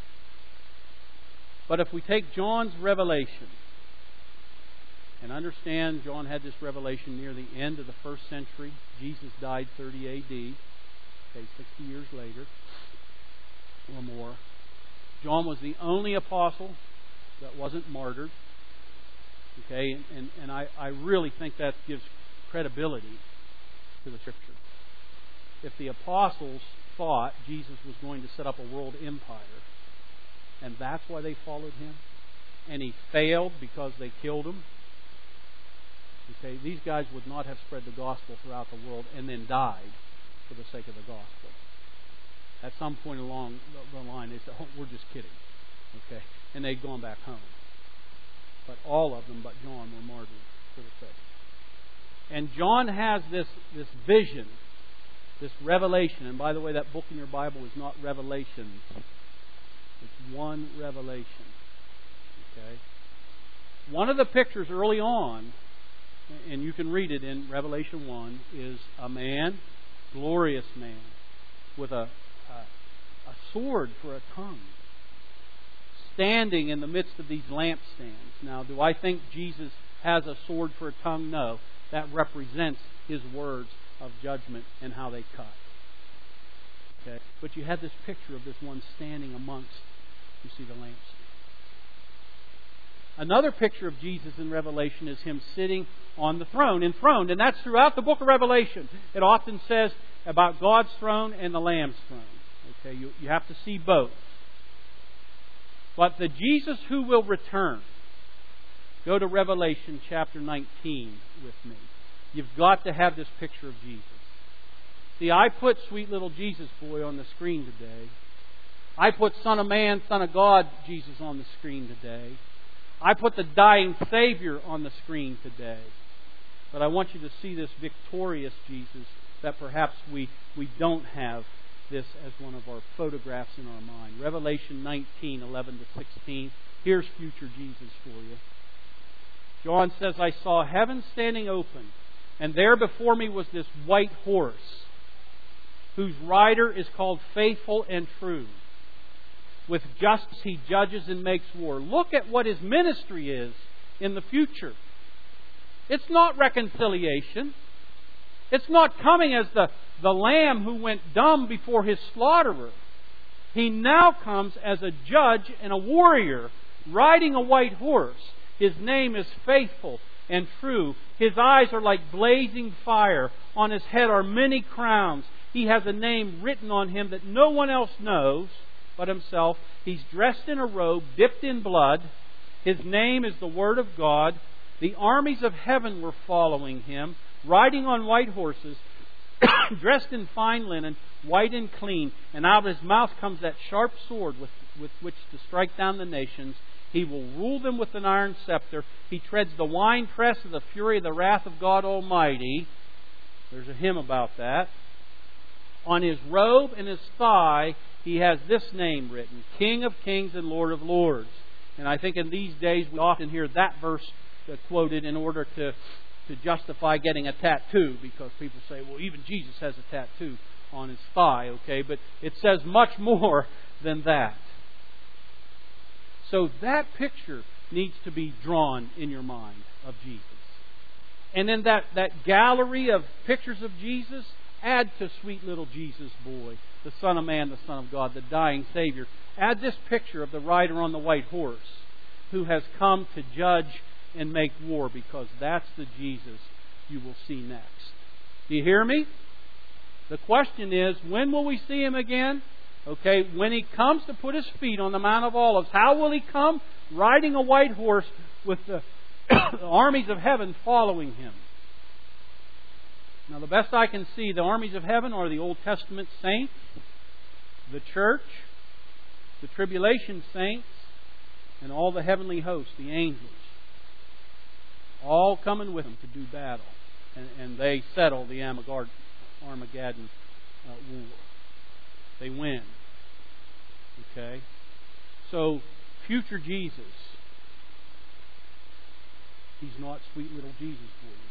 But if we take John's revelation and understand John had this revelation near the end of the first century, Jesus died thirty A D, okay, sixty years later or more. John was the only apostle that wasn't martyred. Okay, and, and, and I, I really think that gives credibility to the Scripture. If the apostles thought Jesus was going to set up a world empire, and that's why they followed Him, and He failed because they killed Him, okay, these guys would not have spread the gospel throughout the world and then died for the sake of the gospel. At some point along the line, they said, oh, we're just kidding. Okay, and they'd gone back home. But all of them but John were martyred for the faith. And John has this, this vision, this revelation. And by the way, that book in your Bible is not Revelations. It's one revelation. Okay? One of the pictures early on, and you can read it in Revelation one, is a man, glorious man, with a, a, a sword for a tongue, standing in the midst of these lampstands. Now, do I think Jesus has a sword for a tongue? No. That represents His words of judgment and how they cut. Okay? But you have this picture of this one standing amongst, you see, the lampstand. Another picture of Jesus in Revelation is Him sitting on the throne, enthroned. And that's throughout the book of Revelation. It often says about God's throne and the Lamb's throne. Okay, you, you have to see both. But the Jesus who will return, go to Revelation chapter nineteen with me. You've got to have this picture of Jesus. See, I put sweet little Jesus boy on the screen today. I put Son of Man, Son of God Jesus on the screen today. I put the dying Savior on the screen today. But I want you to see this victorious Jesus that perhaps we, we don't have this as one of our photographs in our mind. Revelation nineteen, eleven to sixteen. Here's future Jesus for you. John says, I saw heaven standing open, and there before me was this white horse, whose rider is called Faithful and True. With justice he judges and makes war. Look at what his ministry is in the future. It's not reconciliation. It's not coming as the, the lamb who went dumb before his slaughterer. He now comes as a judge and a warrior, riding a white horse. His name is Faithful and True. His eyes are like blazing fire. On his head are many crowns. He has a name written on him that no one else knows but himself. He's dressed in a robe dipped in blood. His name is the Word of God. The armies of heaven were following him, riding on white horses, dressed in fine linen, white and clean. And out of his mouth comes that sharp sword with, with which to strike down the nations. He will rule them with an iron scepter. He treads the winepress of the fury of the wrath of God Almighty. There's a hymn about that. On his robe and his thigh, he has this name written, King of Kings and Lord of Lords. And I think in these days we often hear that verse quoted in order to, to justify getting a tattoo, because people say, well, even Jesus has a tattoo on his thigh, okay? But it says much more than that. So that picture needs to be drawn in your mind of Jesus. And in that, that gallery of pictures of Jesus, add to sweet little Jesus boy, the Son of Man, the Son of God, the dying Savior. Add this picture of the rider on the white horse who has come to judge and make war, because that's the Jesus you will see next. Do you hear me? The question is, when will we see Him again? Okay, when He comes to put His feet on the Mount of Olives. How will He come? Riding a white horse with the armies of heaven following Him. Now, the best I can see, the armies of heaven are the Old Testament saints, the church, the tribulation saints, and all the heavenly hosts, the angels. All coming with Him to do battle. And, and they settle the Armageddon uh, war. They win. Okay? So, future Jesus. He's not sweet little Jesus for you.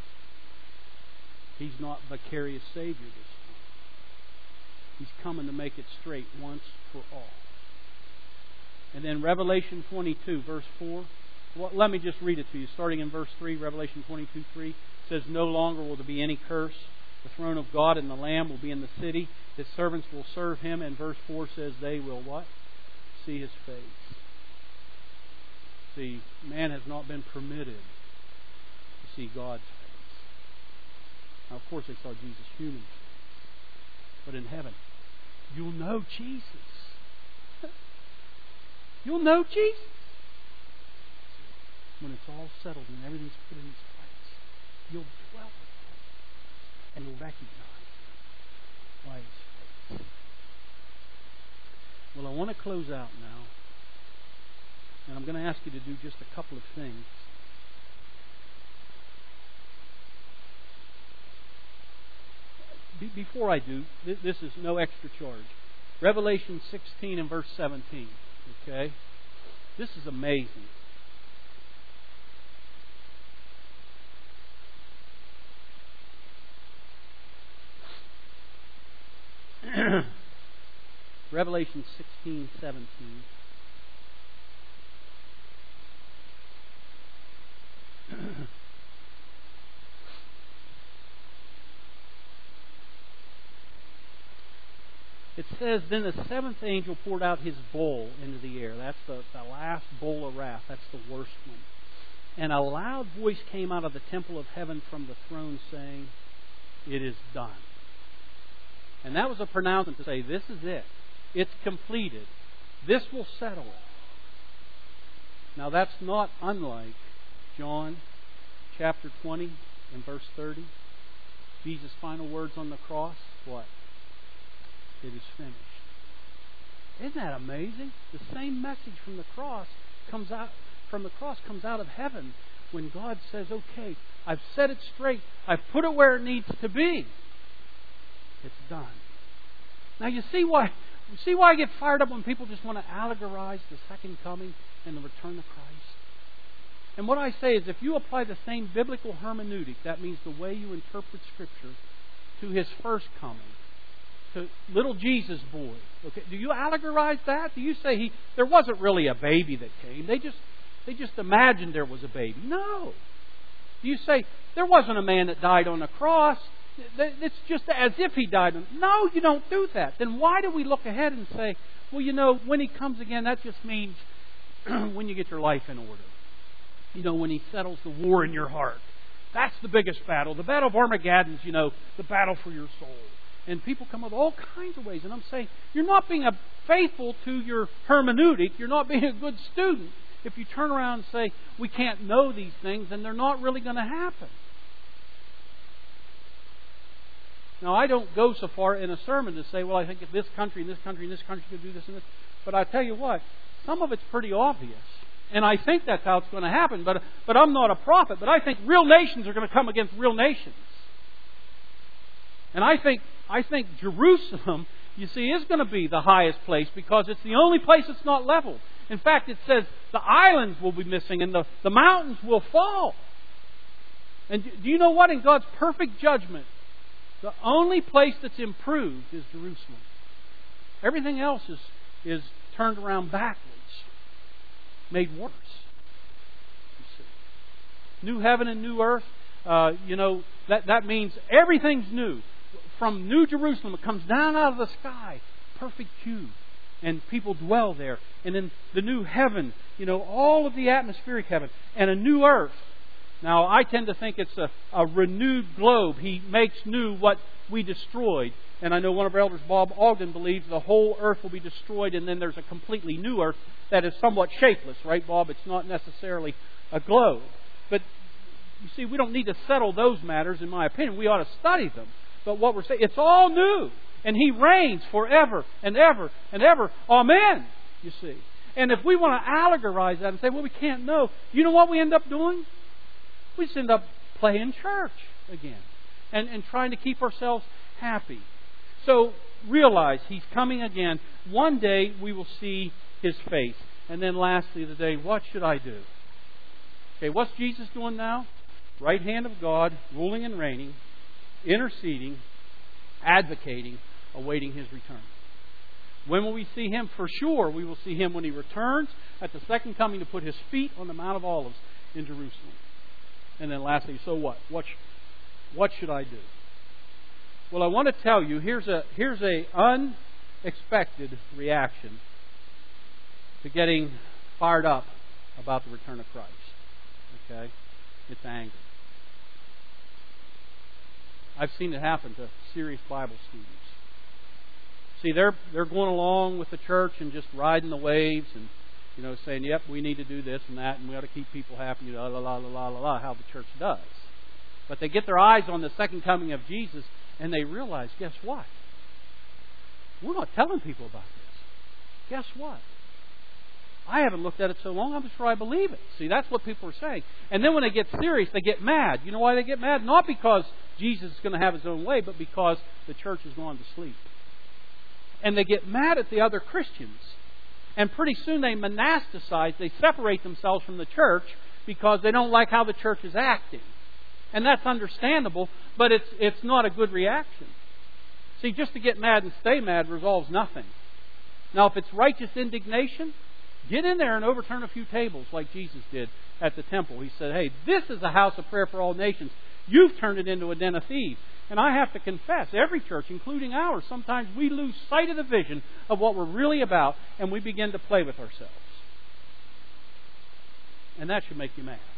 He's not vicarious Savior this time. He's coming to make it straight once for all. And then Revelation twenty-two, verse four. Well, let me just read it to you. Starting in verse three, Revelation twenty-two, three says, no longer will there be any curse. The throne of God and the Lamb will be in the city. His servants will serve Him. And verse four says, they will what? See His face. See, man has not been permitted to see God's face. Now, of course, they saw Jesus human. But in heaven, you'll know Jesus. You'll know Jesus. When it's all settled and everything's put in its place, you'll dwell with Him. And you'll recognize Him by His face. Well, I want to close out now. And I'm going to ask you to do just a couple of things. Before I do, this is no extra charge. Revelation sixteen and verse seventeen. Okay? This is amazing. Revelation sixteen, seventeen. It says, then the seventh angel poured out his bowl into the air. That's the, the last bowl of wrath. That's the worst one. And a loud voice came out of the temple of heaven from the throne saying, it is done. And that was a pronouncement to say, this is it. It's completed. This will settle it. Now that's not unlike John chapter twenty and verse thirty. Jesus' final words on the cross? What? It is finished. Isn't that amazing? The same message from the cross comes out from the cross comes out of heaven when God says, okay, I've set it straight. I've put it where it needs to be. It's done. Now you see why you see why I get fired up when people just want to allegorize the second coming and the return of Christ. And what I say is, if you apply the same biblical hermeneutic, that means the way you interpret Scripture, to His first coming, to little Jesus boy. Okay, do you allegorize that? Do you say he there wasn't really a baby that came? They just they just imagined there was a baby. No. Do you say there wasn't a man that died on a cross? It's just as if he died. No, you don't do that. Then why do we look ahead and say, well, you know, when He comes again, that just means when you get your life in order. You know, when He settles the war in your heart. That's the biggest battle. The battle of Armageddon's, you know, the battle for your soul. And people come up with all kinds of ways. And I'm saying, you're not being a faithful to your hermeneutic. You're not being a good student if you turn around and say, we can't know these things, and they're not really going to happen. Now, I don't go so far in a sermon to say, well, I think if this country and this country and this country could do this and this. But I tell you what, some of it's pretty obvious. And I think that's how it's going to happen. But, but I'm not a prophet. But I think real nations are going to come against real nations. And I think I think Jerusalem, you see, is going to be the highest place because it's the only place that's not level. In fact, it says the islands will be missing and the, the mountains will fall. And do you know what? In God's perfect judgment, the only place that's improved is Jerusalem. Everything else is, is turned around backwards, made worse. You see. New heaven and new earth, uh, you know, that, that means everything's new. From New Jerusalem, it comes down out of the sky, perfect cube, and people dwell there. And then the new heaven, you know, all of the atmospheric heaven, and a new earth. Now, I tend to think it's a, a renewed globe. He makes new what we destroyed. And I know one of our elders, Bob Ogden, believes the whole earth will be destroyed and then there's a completely new earth that is somewhat shapeless. Right, Bob? It's not necessarily a globe. But, you see, we don't need to settle those matters, in my opinion. We ought to study them. But what we're saying, it's all new. And He reigns forever and ever and ever. Amen, you see. And if we want to allegorize that and say, well, we can't know, you know what we end up doing? We just end up playing church again and, and trying to keep ourselves happy. So realize He's coming again. One day we will see His face. And then lastly today, what should I do? Okay, what's Jesus doing now? Right hand of God, ruling and reigning, interceding, advocating, awaiting His return. When will we see Him? For sure, we will see Him when He returns at the second coming to put His feet on the Mount of Olives in Jerusalem. And then lastly, so what? What, sh- what should I do? Well, I want to tell you, here's a here's a unexpected reaction to getting fired up about the return of Christ. Okay? It's anger. I've seen it happen to serious Bible students. See, they're they're going along with the church and just riding the waves and, you know, saying, yep, we need to do this and that, and we ought to keep people happy, la, la, la, la, la, la, how the church does. But they get their eyes on the second coming of Jesus, and they realize, guess what? We're not telling people about this. Guess what? I haven't looked at it so long, I'm sure I believe it. See, that's what people are saying. And then when they get serious, they get mad. You know why they get mad? Not because Jesus is going to have His own way, but because the church has gone to sleep. And they get mad at the other Christians. And pretty soon they monasticize, they separate themselves from the church because they don't like how the church is acting. And that's understandable, but it's it's not a good reaction. See, just to get mad and stay mad resolves nothing. Now, if it's righteous indignation, get in there and overturn a few tables like Jesus did at the temple. He said, hey, this is a house of prayer for all nations. You've turned it into a den of thieves. And I have to confess, every church, including ours, sometimes we lose sight of the vision of what we're really about and we begin to play with ourselves. And that should make you mad.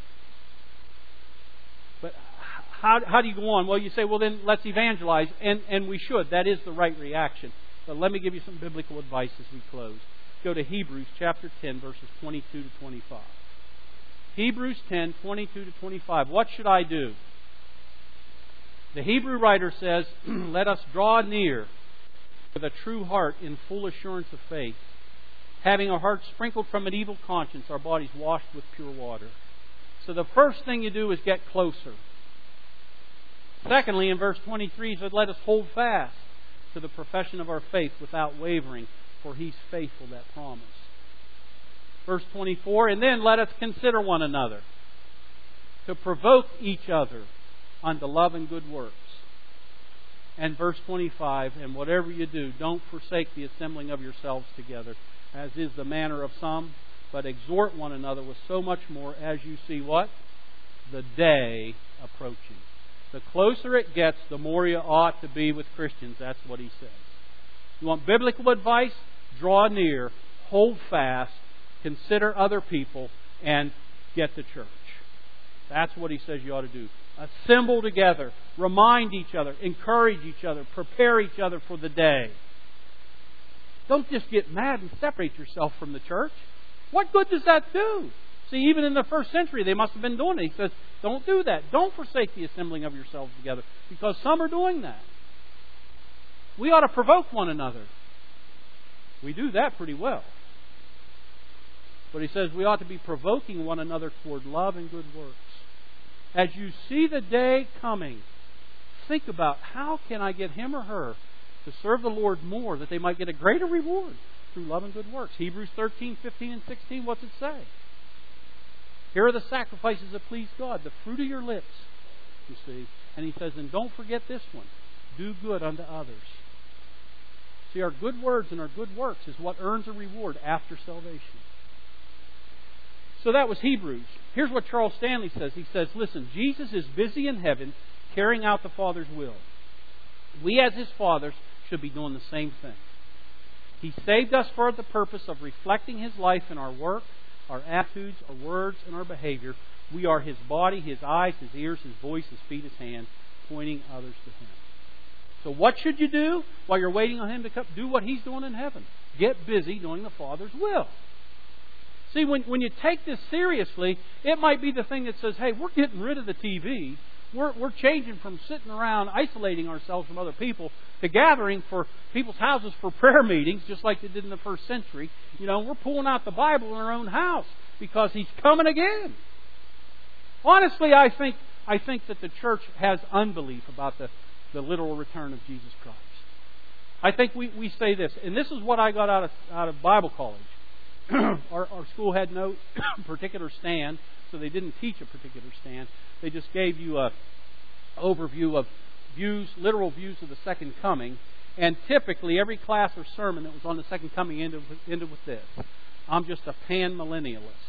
But how, how do you go on? Well, you say, well, then let's evangelize. And, and we should. That is the right reaction. But let me give you some biblical advice as we close. Go to Hebrews chapter ten, verses twenty-two to twenty-five. Hebrews ten, twenty-two to twenty-five. What should I do? The Hebrew writer says, let us draw near with a true heart in full assurance of faith, having our hearts sprinkled from an evil conscience, our bodies washed with pure water. So the first thing you do is get closer. Secondly, in verse twenty-three, he said, let us hold fast to the profession of our faith without wavering, for He's faithful that promise. Verse twenty-four, and then let us consider one another to provoke each other unto love and good works. And verse twenty-five, and whatever you do, don't forsake the assembling of yourselves together, as is the manner of some, but exhort one another with so much more as you see what? The day approaching. The closer it gets, the more you ought to be with Christians. That's what he says. You want biblical advice? Draw near, hold fast, consider other people, and get to church. That's what he says you ought to do. Assemble together, remind each other, encourage each other, prepare each other for the day. Don't just get mad and separate yourself from the church. What good does that do? See, even in the first century, they must have been doing it. He says, don't do that. Don't forsake the assembling of yourselves together, because some are doing that. We ought to provoke one another. We do that pretty well. But he says we ought to be provoking one another toward love and good works. As you see the day coming, think about, how can I get him or her to serve the Lord more, that they might get a greater reward through love and good works. Hebrews thirteen, fifteen, and sixteen, what's it say? Here are the sacrifices that please God, the fruit of your lips, you see. And he says, and don't forget this one, do good unto others. See, our good words and our good works is what earns a reward after salvation. So that was Hebrews. Here's what Charles Stanley says. He says, listen, Jesus is busy in heaven carrying out the Father's will. We as His fathers should be doing the same thing. He saved us for the purpose of reflecting His life in our work, our attitudes, our words, and our behavior. We are His body, His eyes, His ears, His voice, His feet, His hands, pointing others to Him. So what should you do while you're waiting on Him to come? Do what He's doing in heaven. Get busy doing the Father's will. See, when, when you take this seriously, it might be the thing that says, hey, we're getting rid of the T V. We're, we're changing from sitting around isolating ourselves from other people to gathering for people's houses for prayer meetings, just like they did in the first century. You know, we're pulling out the Bible in our own house because He's coming again. Honestly, I think I think that the church has unbelief about the, the literal return of Jesus Christ. I think we, we say this, and this is what I got out of, out of Bible college. our, our school had no particular stand, so they didn't teach a particular stand. They just gave you a overview of views, literal views of the second coming. And typically, every class or sermon that was on the second coming ended with, ended with this: I'm just a pan-millennialist.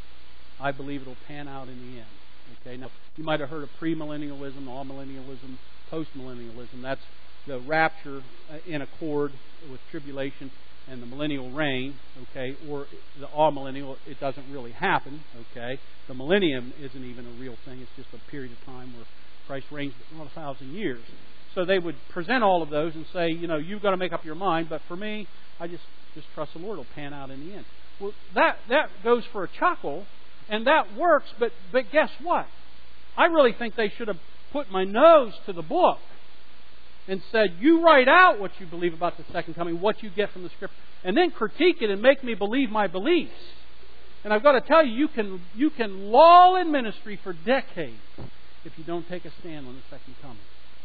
I believe it'll pan out in the end. Okay. Now, you might have heard of premillennialism, all-millennialism, post-millennialism. That's the rapture in accord with tribulation and the millennial reign, okay, or the all-millennial, it doesn't really happen, okay. The millennium isn't even a real thing. It's just a period of time where Christ reigns for a thousand years. So they would present all of those and say, you know, you've got to make up your mind, but for me, I just, just trust the Lord will pan out in the end. Well, that, that goes for a chuckle, and that works, but, but guess what? I really think they should have put my nose to the book and said, you write out what you believe about the second coming, what you get from the Scripture, and then critique it and make me believe my beliefs. And I've got to tell you, you can, you can loll in ministry for decades if you don't take a stand on the second coming.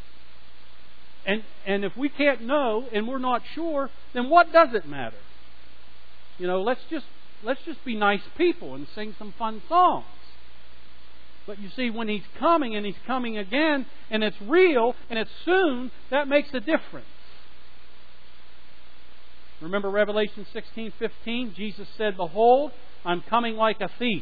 And, and if we can't know and we're not sure, then what does it matter? You know, let's just, let's just be nice people and sing some fun songs. But you see, when He's coming and He's coming again, and it's real and it's soon, that makes a difference. Remember Revelation sixteen fifteen? Jesus said, behold, I'm coming like a thief.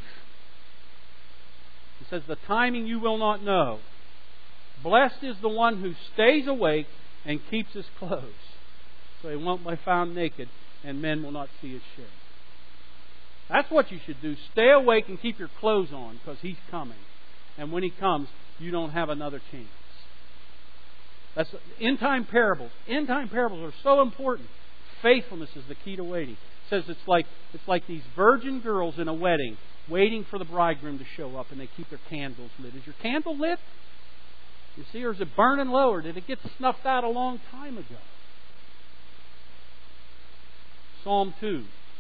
He says, the timing you will not know. Blessed is the one who stays awake and keeps his clothes, so he won't be found naked and men will not see his shame. That's what you should do. Stay awake and keep your clothes on, because He's coming. And when He comes, you don't have another chance. That's end time parables. End time parables are so important. Faithfulness is the key to waiting. It says it's like it's like these virgin girls in a wedding waiting for the bridegroom to show up, and they keep their candles lit. Is your candle lit? You see, or is it burning low, or did it get snuffed out a long time ago? Psalm two.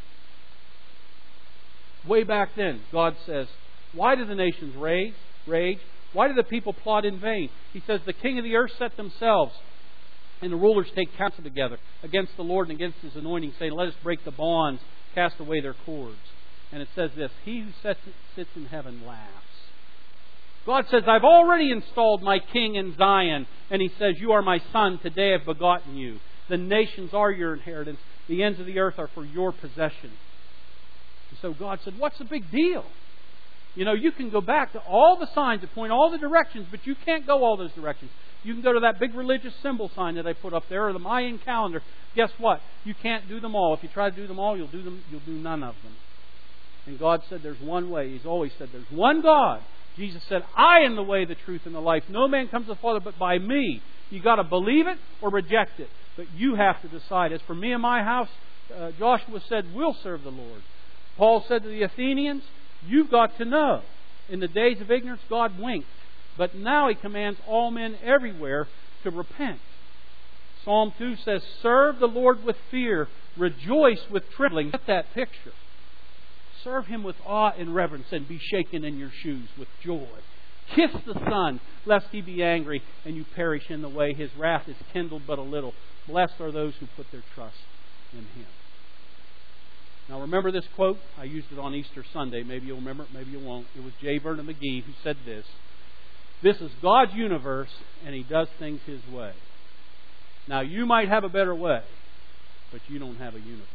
Way back then, God says, why do the nations rage? Rage? Why do the people plot in vain? He says, the king of the earth set themselves, and the rulers take counsel together against the Lord and against His anointing, saying, let us break the bonds, cast away their cords. And it says this, He who sits, sits in heaven laughs. God says, I've already installed my king in Zion. And He says, you are my son, today I've begotten you. The nations are your inheritance. The ends of the earth are for your possession. And so God said, what's the big deal? You know, you can go back to all the signs that point all the directions, but you can't go all those directions. You can go to that big religious symbol sign that I put up there, or the Mayan calendar. Guess what? You can't do them all. If you try to do them all, you'll do them. You'll do none of them. And God said, there's one way. He's always said, there's one God. Jesus said, I am the way, the truth, and the life. No man comes to the Father but by me. You got to believe it or reject it. But you have to decide. As for me and my house, uh, Joshua said, we'll serve the Lord. Paul said to the Athenians, you've got to know. In the days of ignorance, God winked. But now He commands all men everywhere to repent. Psalm two says, serve the Lord with fear. Rejoice with trembling. Get that picture. Serve Him with awe and reverence, and be shaken in your shoes with joy. Kiss the Son, lest He be angry and you perish in the way. His wrath is kindled but a little. Blessed are those who put their trust in Him. Now remember this quote? I used it on Easter Sunday. Maybe you'll remember it, maybe you won't. It was J. Vernon McGee who said this. This is God's universe, and He does things His way. Now you might have a better way, but you don't have a universe.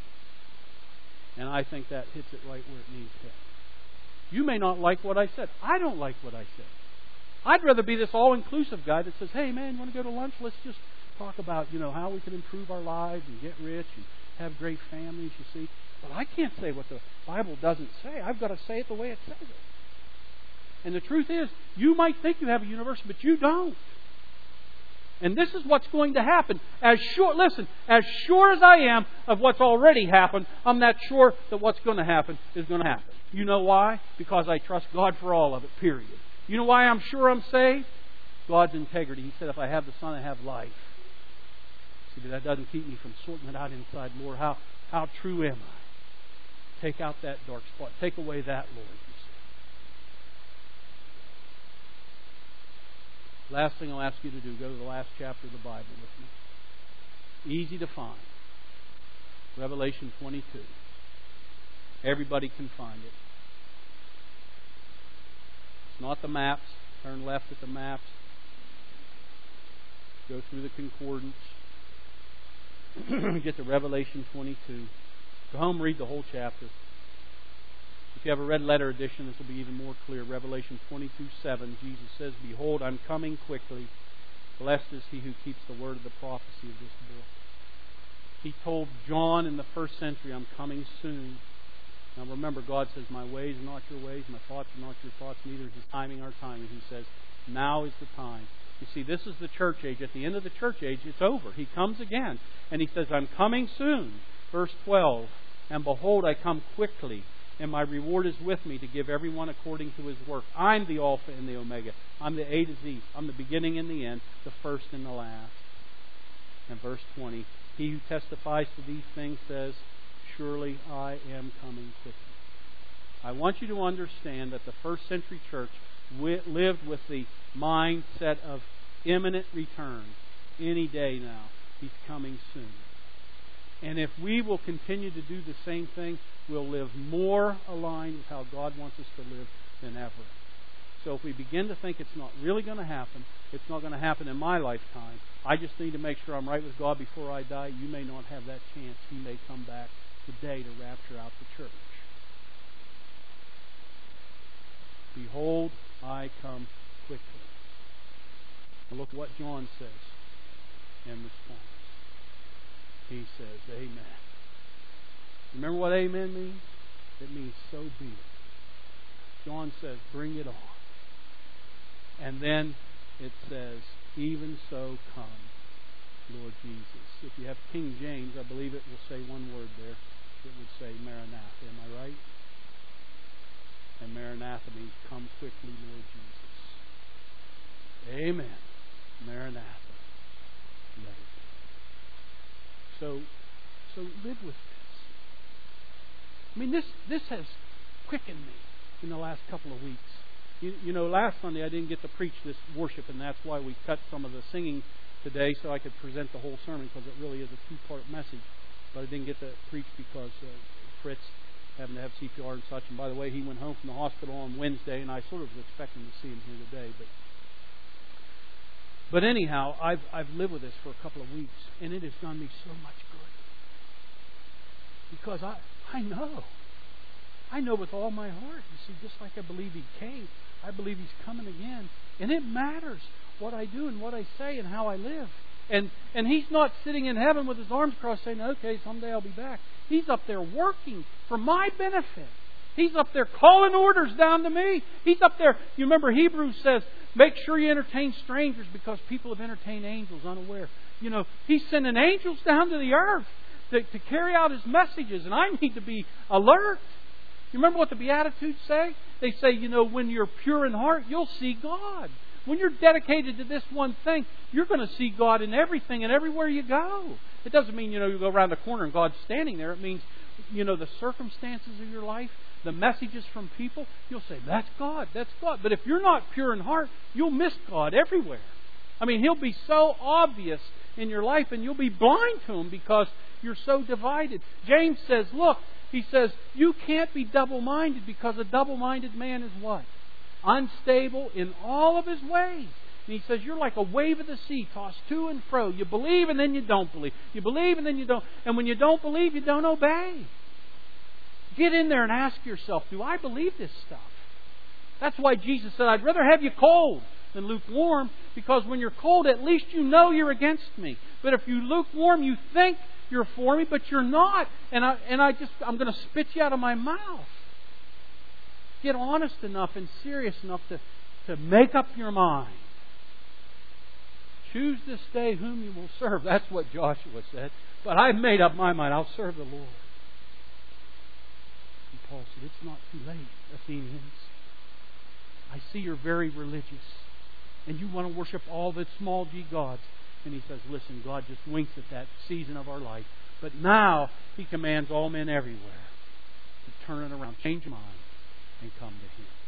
And I think that hits it right where it needs to hit. You may not like what I said. I don't like what I said. I'd rather be this all-inclusive guy that says, hey man, you want to go to lunch? Let's just talk about, you know, how we can improve our lives and get rich and have great families, you see. But I can't say what the Bible doesn't say. I've got to say it the way it says it. And the truth is, you might think you have a universe, but you don't. And this is what's going to happen. As sure, listen, as sure as I am of what's already happened, I'm not sure that what's going to happen is going to happen. You know why? Because I trust God for all of it, period. You know why I'm sure I'm saved? God's integrity. He said, if I have the Son, I have life. See, but that doesn't keep me from sorting it out inside. Lord, how, how true am I? Take out that dark spot. Take away that, Lord. Last thing I'll ask you to do, go to the last chapter of the Bible with me. Easy to find. Revelation twenty-two. Everybody can find it. It's not the maps. Turn left at the maps. Go through the concordance. Get to Revelation twenty-two. Go home, read the whole chapter. If you have a red letter edition, this will be even more clear. Revelation twenty-two seven, Jesus says, behold, I'm coming quickly. Blessed is he who keeps the word of the prophecy of this book. He told John in the first century, I'm coming soon. Now remember, God says, my ways are not your ways, my thoughts are not your thoughts, neither is his timing our timing. He says, now is the time. You see, this is the church age. At the end of the church age, it's over. He comes again. And he says, I'm coming soon. Verse twelve, and behold, I come quickly. And my reward is with me to give everyone according to his work. I'm the Alpha and the Omega. I'm the A to Z. I'm the beginning and the end, the first and the last. And verse twenty, he who testifies to these things says, surely I am coming quickly. I want you to understand that the first century church lived with the mindset of imminent return. Any day now, he's coming soon. And if we will continue to do the same thing, we'll live more aligned with how God wants us to live than ever. So if we begin to think it's not really going to happen, it's not going to happen in my lifetime, I just need to make sure I'm right with God before I die. You may not have that chance. He may come back today to rapture out the church. Behold, I come quickly. And look what John says in response. He says, amen. Remember what amen means? It means so be it. John says, bring it on. And then it says, even so come, Lord Jesus. If you have King James, I believe it will say one word there. It would say Maranatha. Am I right? And Maranatha means come quickly, Lord Jesus. Amen. Maranatha. Let it be. So, so live with this. I mean, this this has quickened me in the last couple of weeks. You, you know, last Sunday I didn't get to preach this worship, and that's why we cut some of the singing today so I could present the whole sermon, because it really is a two-part message. But I didn't get to preach because uh, Fritz having to have C P R and such. And by the way, he went home from the hospital on Wednesday, and I sort of was expecting to see him here today. But but anyhow, I've I've lived with this for a couple of weeks, and it has done me so much good. Because I I know. I know with all my heart. You see, just like I believe He came, I believe He's coming again. And it matters what I do and what I say and how I live. And and He's not sitting in heaven with His arms crossed saying, okay, someday I'll be back. He's up there working for my benefit. He's up there calling orders down to me. He's up there. You remember Hebrews says, make sure you entertain strangers because people have entertained angels unaware. You know, He's sending angels down to the earth to, to carry out His messages. And I need to be alert. You remember what the Beatitudes say? They say, you know, when you're pure in heart, you'll see God. When you're dedicated to this one thing, you're going to see God in everything and everywhere you go. It doesn't mean, you know, you go around the corner and God's standing there. It means, you know, the circumstances of your life, the messages from people, you'll say, that's God, that's God. But if you're not pure in heart, you'll miss God everywhere. I mean, He'll be so obvious in your life and you'll be blind to Him because you're so divided. James says, look, he says, you can't be double-minded because a double-minded man is what? Unstable in all of his ways. And he says, you're like a wave of the sea, tossed to and fro. You believe and then you don't believe. You believe and then you don't. And when you don't believe, you don't obey. Get in there and ask yourself, do I believe this stuff? That's why Jesus said, I'd rather have you cold than lukewarm, because when you're cold, at least you know you're against me. But if you lukewarm, you think you're for me, but you're not. And I and I just I'm going to spit you out of my mouth. Get honest enough and serious enough to, to make up your mind. Choose this day whom you will serve. That's what Joshua said. But I've made up my mind. I'll serve the Lord. And Paul said, it's not too late, Athenians. I see you're very religious. And you want to worship all the small g gods. And he says, listen, God just winks at that season of our life. But now He commands all men everywhere to turn it around, change mind, and come to Him.